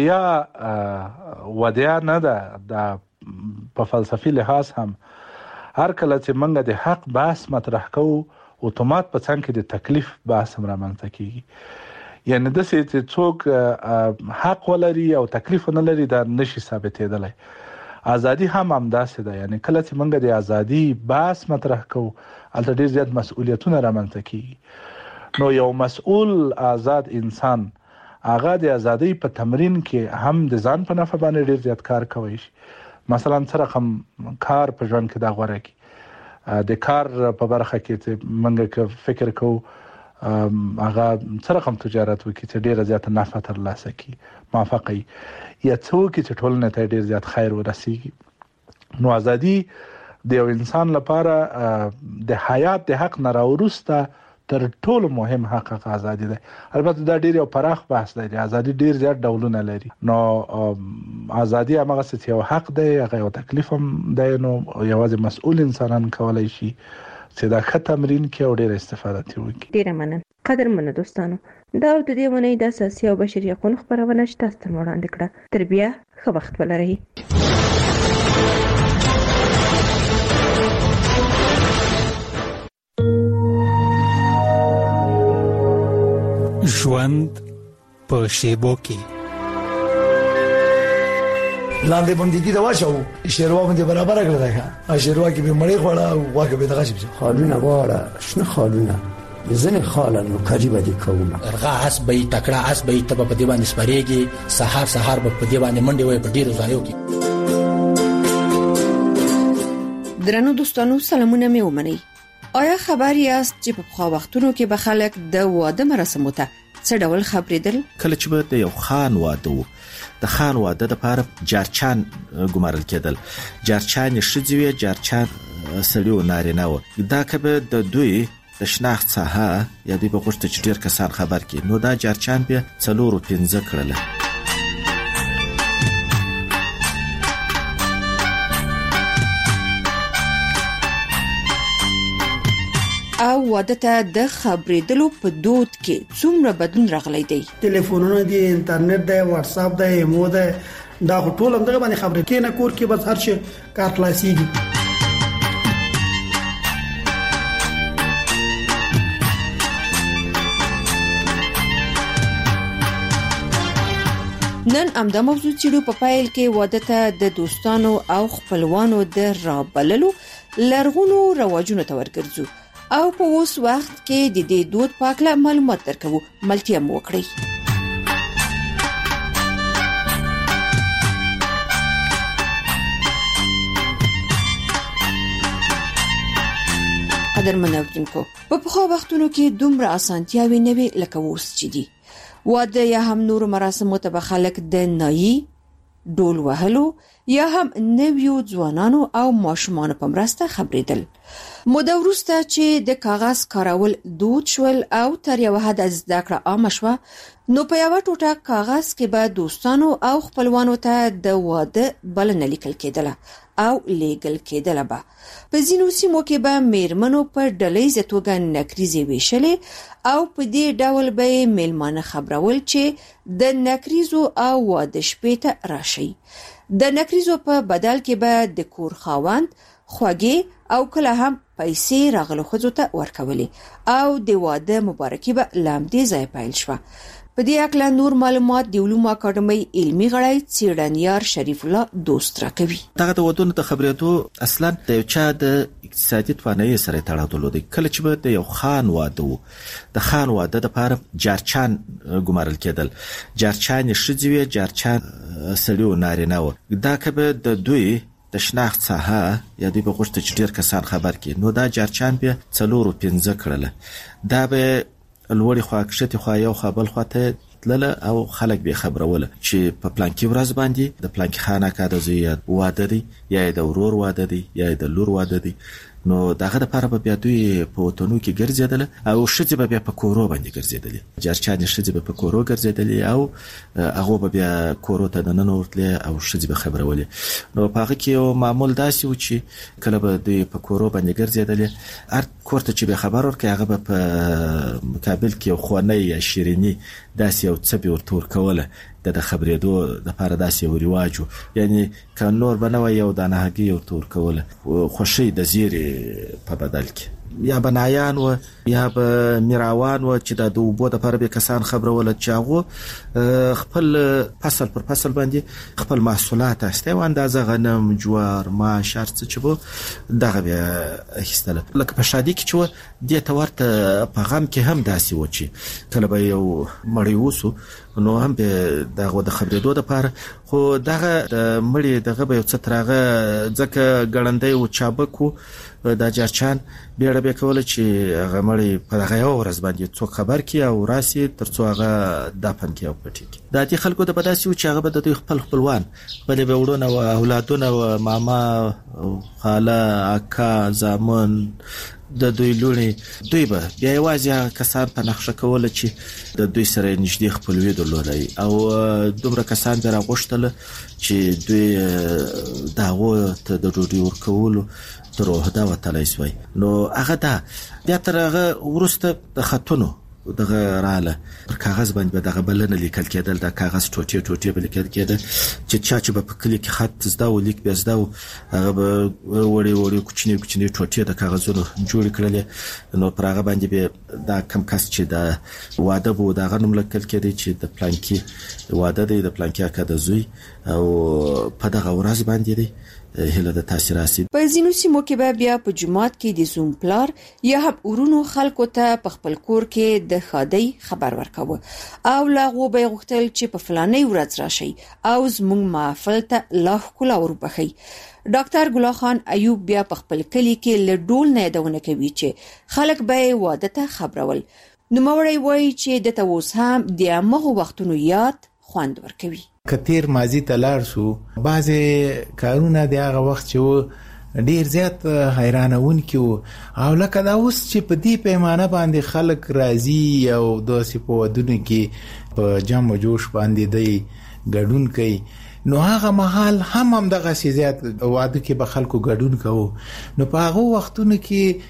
وړیا ودیا نه ده، د په فلسفي لحاظ هم هر کله چې موږ د حق بحث مطرح کوو اتومات په څنګ کې د تکلیف بحث هم رامنځته کیږي. یعنی داسې چې څوک حق ولري او تکلیف نه لري دا نشي ثابتېدلی. ازادي هم همداسې ده، یعنی کله چې موږ د ازادي بحث مطرح کوو هلته ډېر زیات مسؤلیتونه رامنځته کیږي. نو یو مسؤل آزاد انسان هغه د ازادۍ په تمرین کې هم د ځان په نفع باندې ډېر زیات کار کوي شي. مثلا څه رقم کار په ژوند کې دا غوره کی، د کار په برخه کې چې موږ که فکر کوو هغه څه رقم تجارت وکړي چې ډېره زیاته نفع ترلاسه کړي، موفقه وي، یا څه وکړي چې ټولنې ته ډېر زیات خیر ورسیږي. نو ازادي د یو انسان لپاره د حیات د حق نه راوروسته تر ټولو مهم حق هغه ازادي ده. البته دا ډیر یو پراخ بحث دی. ازادي ډیر زیات ډولونه لري. نو ازادي هغه څه یو حق دی، هغه یو تکلیف هم دی. نو یوازې مسؤل انسانان کولای شي چې دا ښه تمرین کې او ډیر استفاده وکړي. ډیر مننه. قدرمنو دوستانو، دا د دې ونې د اساسي او بشري حقوقو خبرونه چې تاسو ته وړاندې کړه. تر بیا ښه وخت ولرئ. ژوند په شیبو کې لاندې باندې دي دا واچو شیروا باندې برابر کړل دا شیروا کې به مړی خوړه او واګه به دغه شي خالونه واړه شنه خالونه ځنه خالانو قریبه دي کومه ارغه اس به تکړه اس به ته په دې باندې سپریږي سحر سحر په دې باندې منډي وي په ډیرو ځایو کې. درنو دوستانو سلامونه مې ومنئ. آیا خبر یاست چې په خو وختونو کې به خلک د واده مراسمو ته څه ډول خبرېدل؟ کله چې به د یو خان واده وو، د خان واده د لپاره جارچان ګمارل کېدل. جارچان شذوی جارچان سړیو نارینه و. دا کبه د دوی د شناخت ساحه یا دوی په غوښته چې ډیر کسان خبر کړي، نو دا جارچان به څلور او پنځه کړل. او واده ته د خبرېدلو په دود کې څومره بدلون راغلی دی؟ ټلیفونونه دي، انټرنیټ دی، واتس اپ دی، ایمو دی، دا ټول هم دغه باندې خبرې کې نه کور کې بس هر څه کار خلاصيږي. نن امدا موضوع چیرو په پایل کې واده ته د دوستانو او خپلوانو د رابللو لرغونو رواجونو ته ورګرځو او په اوس وخت کې د دې دود پاکله معلومات درکو. ملتیا مو وکړئ. قدرمن اوریدونکو، په پخوا وختونو کې دومره اسانتیاوي نه وي لکه اوس چې دي. واده یا هم نور مراسمو ته به خلک د نایي، ډول وهلو یا هم نویو ځوانانو او ماشومانو په مرسته خبرېدل. موده وروسته چې د کاغذ کارول دود شول او تر یو حد زده کړه عامه شوه، نو په یو ټوټه کاغذ کې به دوستانو او خپلوانو ته د واده بلنه لیکل کېدله او لیږل کېدله. به په ځینو سیمو کې به میرمنو په ډلهیزه توګه نکریزې ویشلې او په دې ډول به میلمانه خبرول چې د نکریزو او واده شپې ته راشي. د نکریزو په بدل کې به د کور خاوند خوږې او کله هم پیسې راغلو خزو ته ورکولې او د واده مبارکي به لامدې ځای پیل شوه. په دې اړه نور معلومات د علومو اکاډمي علمي غړی څېړنیار شریف الله دوست راکوي. دغه د ودونو ته خبرېدو اصلا د یو چا د اقتصادي توانایي سره تړاو درلود. کله چې به د یو خان واده وو، د خان واده د لپاره جارچان ګمارل کېدل. جارچان شذوی جارچان سړیو نارینه و. دا کبه د دوی د شناخت ساحه یا دوی په غوښته چې ډیر کسان خبر کړي، نو دا جارچان به څلور او پنځه کړل. دا به لوړی خوا کښته خوا یو خپل خواته تلله او خلک به خبرول چې په پلانکی ورځ باندې د پلانکی خانه کا د زوی واده دی یا د ورور واده دی یا د لور واده دی. نو دغه د لپاره به بیا دوی په وطنو کې ګرځیدل او شته به بیا په کورو باندې ګرځیدل. جارچان شته به په کورو ګرځیدل او هغه به بیا کورو ته نه نورتل او شته به خبرول. نو په هغه کې یو معمول داسې و چې کله به دوی په کورو باندې ګرځیدل، هر کوړه چې به خبر ورکړي هغه به په مقابل کې خونه یا شیرینی داسې یو څه به ورتور کوله. د خبرېدو د لپاره داسې یو رواج، یعنی کله نور بنوي یو دانهګي یو تور کوله خوشي د زیری په بدل کې یا بنایان و یا به میراوان و چې د دوبو د لپاره به کسان خبرول چې هغه خپل فصل پر فصل باندې خپل محصولات استه و اندازه غنم، جوار، ماش، شرط چې وو دغه به هیڅ لکه په شادي کې چې د تورته په غم کې هم داسې و چې کله به یو مړی وسو نو هم به دغه د خبرېدو لپاره خو دغه مړی دغه به یو څه ترغه ځکه ګړندې او چابکو د جرچان بیره به کول چې هغه مړی په هغه ورځ باندې څوک خبر کی او راسي ترڅو هغه دفن کی او پټی کی د دې خلکو د پداسي چې هغه به د خپل خپلوان بلې به وړونه او اولادونه او ماما خاله اکا زامن د دوی لوري دوی به بیا یوازې کسان په نقشه کول چې د دوی سره نږدې خپلوي درلودي او دومره کسان به راغوښتل چې دوی داغه ته د ډوډۍ ورکول تر وحده وتلای شوی نو هغه دا بیا تر هغه ورسته د خطونو دغه رااله پر کاغذ باندې دغه بلنه لیکل کېدل د کاغذ ټوټې ټوټې بل لیکل کېدل چې چا چې په کلی کې خط زده و لیک بیا زده و هغه وړي وړي کوچنی کوچنی ټوټې د کاغذونو جوړ کړل نو پر هغه باندې به دا کم کس چې د واده بو دغه نوم لیکل کېدی چې د پلانکی واده دی د پلانکی اکا د زوی او په دغه ورځ باندې دی هله د تاثیرات په ځینو سیمو کې به بیا په جماعت کې د زوم پلار یا هم ورونو خلکو ته په خپل کور کې د خادي خبر ورکاوه او لاغو به غوښتل چې په فلاني ورځ راشي او زموږ محفل ته لاخ کولا وربخي ډاکټر ګلا خان ایوب بیا په خپل کلی کې له ډول نه یادونه کوي چې خلک به واده ته خبرول نو موري وایي چې د توس هم د هغه وختونو یاد خوند ورکوي کتیر ماضی ته لاړ شو بعضې کارونه د هغه وخت چې ډیر زیات حیرانون کیو او لکه دا اوس چې په دې پیمانه باندې خلک راضي او د سپو ودونه کې په جمع جوش باندې دی ګډون کوي نو هغه محل هم هم دغه زیات واده کې به خلکو ګډون کوو نو په هغه وختونو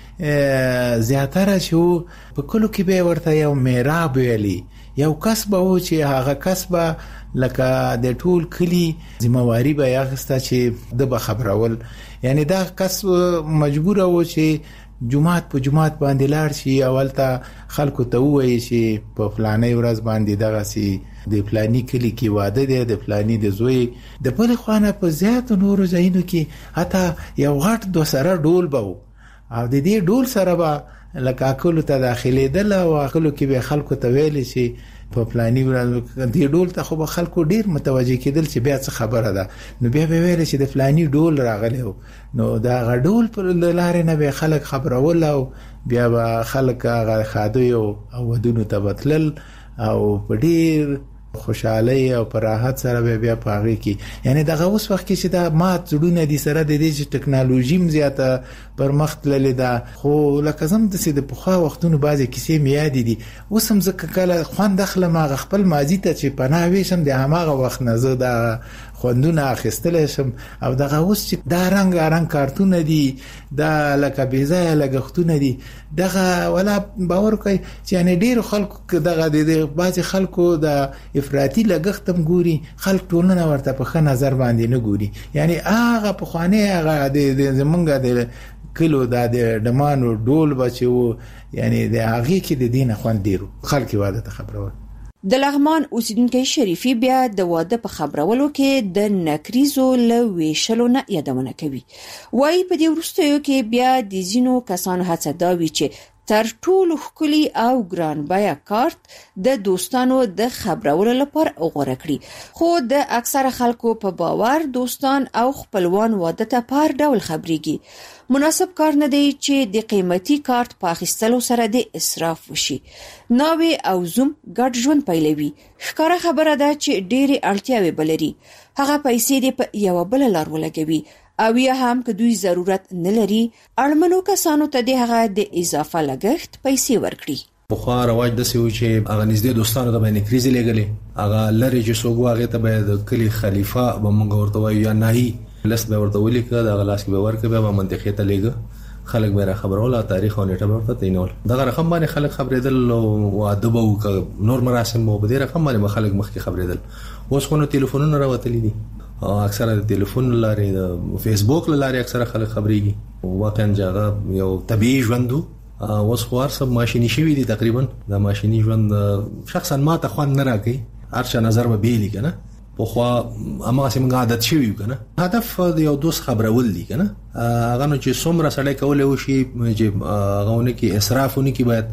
کې زیاتره شو په کلو کې به ورته یو میراب ویلي یو کسب او چې هغه کسب لکه د ټول کلی ذمہواری به یاغستا چې د خبرول یعنی دا کسب مجبور و چې جمعات په جمعات باندې لاړ شي اول ته خلکو ته وایي چې په فلانه ورځ باندې دغه سي د فلانی کلی کې واده دی د فلانی د زوی د بل خوانه په زیات نورو ځایونو کې حتی یو غټ دو سره ډول بو او د دې ډول سره به لکه اکل ته داخلي دل او اکل کې به خلکو ته ویل شي په پلاني ورځ د ډول ته خو خلکو ډیر متوجه کېدل چې بیا څه خبره ده نو بیا به ویل چې د فلاني ډول راغلی نو دا غډول پر لارې نه به خلک خبرول او بیا به خلک هغه خادي او ودونو ته بتلل او په ډیر خوشحالي او راحت سره به بیا پاغي کی یعنی دغه اوس وخت کې چې دا مات جوړونه دي سره د دې چې ټکنالوژي مزیاته پر مخ تللې ده خو لکه زم د سید په خوا وختونو بعضی کیسې میادي دي اوس هم ځکه کله خوان داخله ما خپل ماضی ته چې پناه ویشم د هغه وخت نه زه د خوندونه اخیستل شم او دغه اوس چې دا رنگ رنگ کارتونه دي دا لکه بيزای لګختونه دي دغه ولا باور کوي چې یعنی ډیر خلکو دغه د بعضی خلکو د افراطي لګختم ګوري خلک ټولنه ورته په ښه نظر باندې نه ګوري یعنی هغه په خوانه هغه د زمونږ د کلو د دمانو ډول بچو یعنی د هغه کې د دینه خوان ډیرو خلک واده ته خبرول د لغمان اوسیدونکو شریفي بیا د واده په خبرولو کې د نکریزو له ویشلو نه یادونه کوي وایي په دې وروستیو کې بیا د زینو کسانو هڅه دا وی چې تر ټولو ښکلي او ګران بیه کارت د دوستانو د خبرولو لپاره غوړه کړي خو د اکثره خلکو په باور دوستان او خپلوان واده ته پر ډول خبريږي مناسب کار نه دی چې د قیمتي کارت په اخیستلو سره د اسراف وشي ناوي او زوم ګډ ژوند پیلوي ښکاره خبره ده چې ډېری اړتیاوي بلري هغه پیسې دې په یو بل لار ولګوي او یا هم که دوی ضرورت نه لري اړمنو کسانو ته د هغه د اضافه لګښت پیسې ورکړي په خو رواج د سیو چې هغه نږدې دوستانو د باندې کریزي لګلې هغه لری چې سوګو هغه ته به د کلی خلیفہ به مونږ ورته وایو یا نه لس به ورته ولیکه د غلاس کې به ورکه به منطقه ته لګه خلک به خبرول تاریخ او نیټه ورته تینول دغه رقم باندې خلک خبرېدل او ادب او نور مراسم مو به رقم باندې خلک مخکې خبرېدل اوس خو نو ټلیفونونه راوتلې دي اکثره د ټلیفون لاري د فیسبوک لاري اکثره خلک خبريږي واقعا ځای یو طبيعي ژوندو اوس خو ارسب ماشيني شوی دي تقریبا د ماشيني ژوند شخصا ما ته خوان نه راکې ارچا نظر به بیلی کنه په خو اما سم عادت شوی کنه هدف د یو دوست خبرول دي کنه هغه نو چې څومره سړی کولای وشي چې هغهونه کې اسرافونه کې باید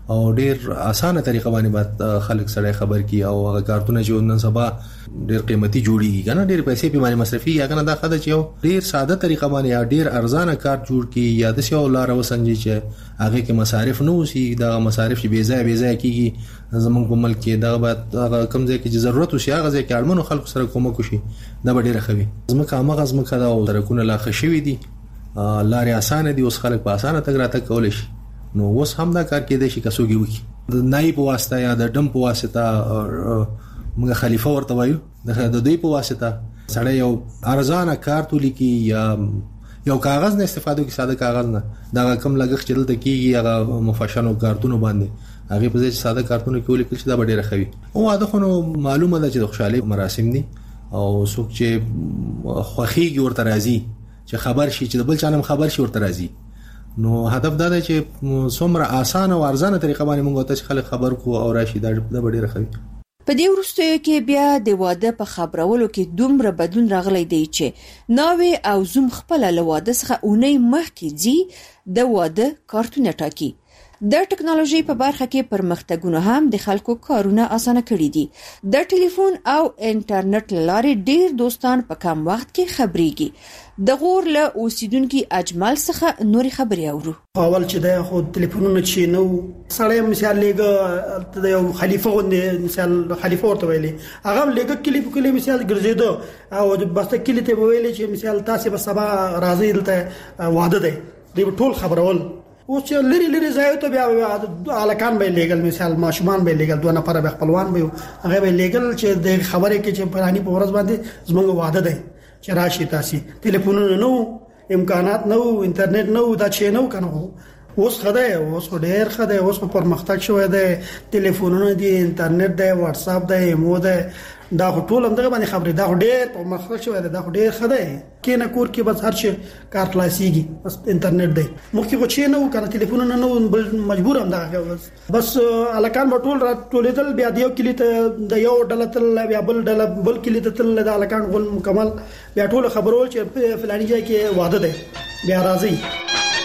او ډیر اسانه طریقه باندې بعد خلک سره خبر کی او هغه کارتونه چې نن سبا ډیر قیمتي جوړیږي کنه ډیر پیسې په باندې مصرفي یا کنه دا خدای چې یو ډیر ساده طریقه باندې یا ډیر ارزانه کارت جوړ کی یا د سیو لار وسنجي چې هغه کې مصارف نه وسی دا مصارف چې بې ځای بې ځای کیږي زمونږ په ملک کې دا بعد هغه کم ځای کې ضرورت وشي هغه ځای کې اړمنو خلکو سره کومک وشي دا ډیره خوي زمکه هغه زمکه دا او ترکونه لا خشوي دي لارې اسانه دي اوس خلک په اسانه تګ راته کول شي نو اوس هم دا کار کېدای شي کسوږي وکي د نای په واسطه یا د ډم په واسطه موږ خلیفہ ورته وایو د دوی په واسطه سړی یو ارزانه کارت لیکي یا یو کاغذ نه استفاده کوي ساده کاغذ نه دا کم لګښت چې دلته کیږي هغه مفاشنو کارتونو باندې هغه په ځای ساده کارتونو کې ولیکل چې دا ډیره خوي او واده خو معلومه ده چې د خوشحالي مراسم دي او څوک چې خوخيږي ورته راځي چې خبر شي چې د بل چانم خبر شي ورته راځي نو هدف دا دی چې څومره اسانه او ارزانه طریقه باندې موږ ته خلک خبر کو او راشي دا ډیره خوي په دې وروستیو کې بیا د واده په خبرولو کې دومره بدلون راغلی دی چې ناوې او زوم خپل له واده څخه اونۍ مخکې ځي د واده کارتونه ټاکي د ټکنالوژي په برخه کې پرمختګونه هم د خلکو کارونه اسانه کړي دي د ټلیفون او انټرنیټ لارې ډیر دوستان په کم وخت کې خبريږي د غور له اوسیدونکو اجمل څخه نوري خبري اورو اول چې د خو ټلیفونونه چې نو سړی مثال لګ د یو خلیفہ غوندې مثال خلیفہ ورته ویلي هغه لګ کلیپ کلی مثال ګرځیدو او بس کلی ته ویلي چې مثال تاسو به سبا راځي دلته واده دی د ټول خبرول او چې لری لری ځای ته بیا الکان به لیګل مثال ماشومان به لیګل دوه نفر به خپلوان به هغه به لیګل چې د خبرې کې چې پرانی په ورځ باندې زموږ واده دی چې راشي تاسو ټلیفونونه نو امکانات نو انټرنیټ نو دا چې نو کنه اوس خدای اوس ډېر خدای اوس په پرمختګ شوی دی ټلیفونونه دی انټرنیټ دی واتس اپ دی مو دی دا ټول هم دغه باندې خبرې دا ډېر په مخکې شوی دی دا ډېر خدای کینه کور کې بس هر شي کار خلاصيږي بس انټرنیټ دی مخکې خو چې نو کنه ټلیفونونه نو مجبور هم دا بس الکان په ټول ټولېدل بیا دیو کلی ته د یو ډله تل بیا بل ډله بل کلی ته تل د الکان غول مکمل بیا ټول خبرول چې فلاني ځای کې واده دی بیا راځي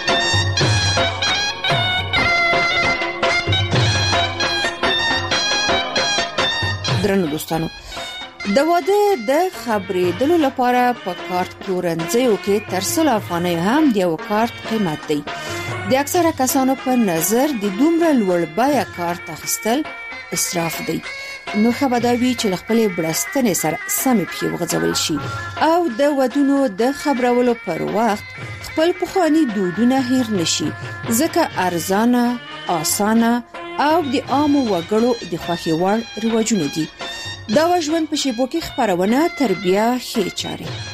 درنو دوستانو د واده د خبرېدلو لپاره په کارت پلورنځیو کې تر سل افغانۍ هم د یو کارت قیمت دی د اکثره کسانو په نظر د دومره لوړ بیه کارت اخیستل اسراف دی نو خبرداري چې خپل برستنې سره سمې پښې وغځول شي او د ودونو د خبرولو پر وخت خپل پخوانی دودونه هیر نشي ځکه ارزانه اسانه او د عامو وګړو د خوښي وړ رواجونه دي دا ژوند په شیبو کې خبرونه تربیه خې چاره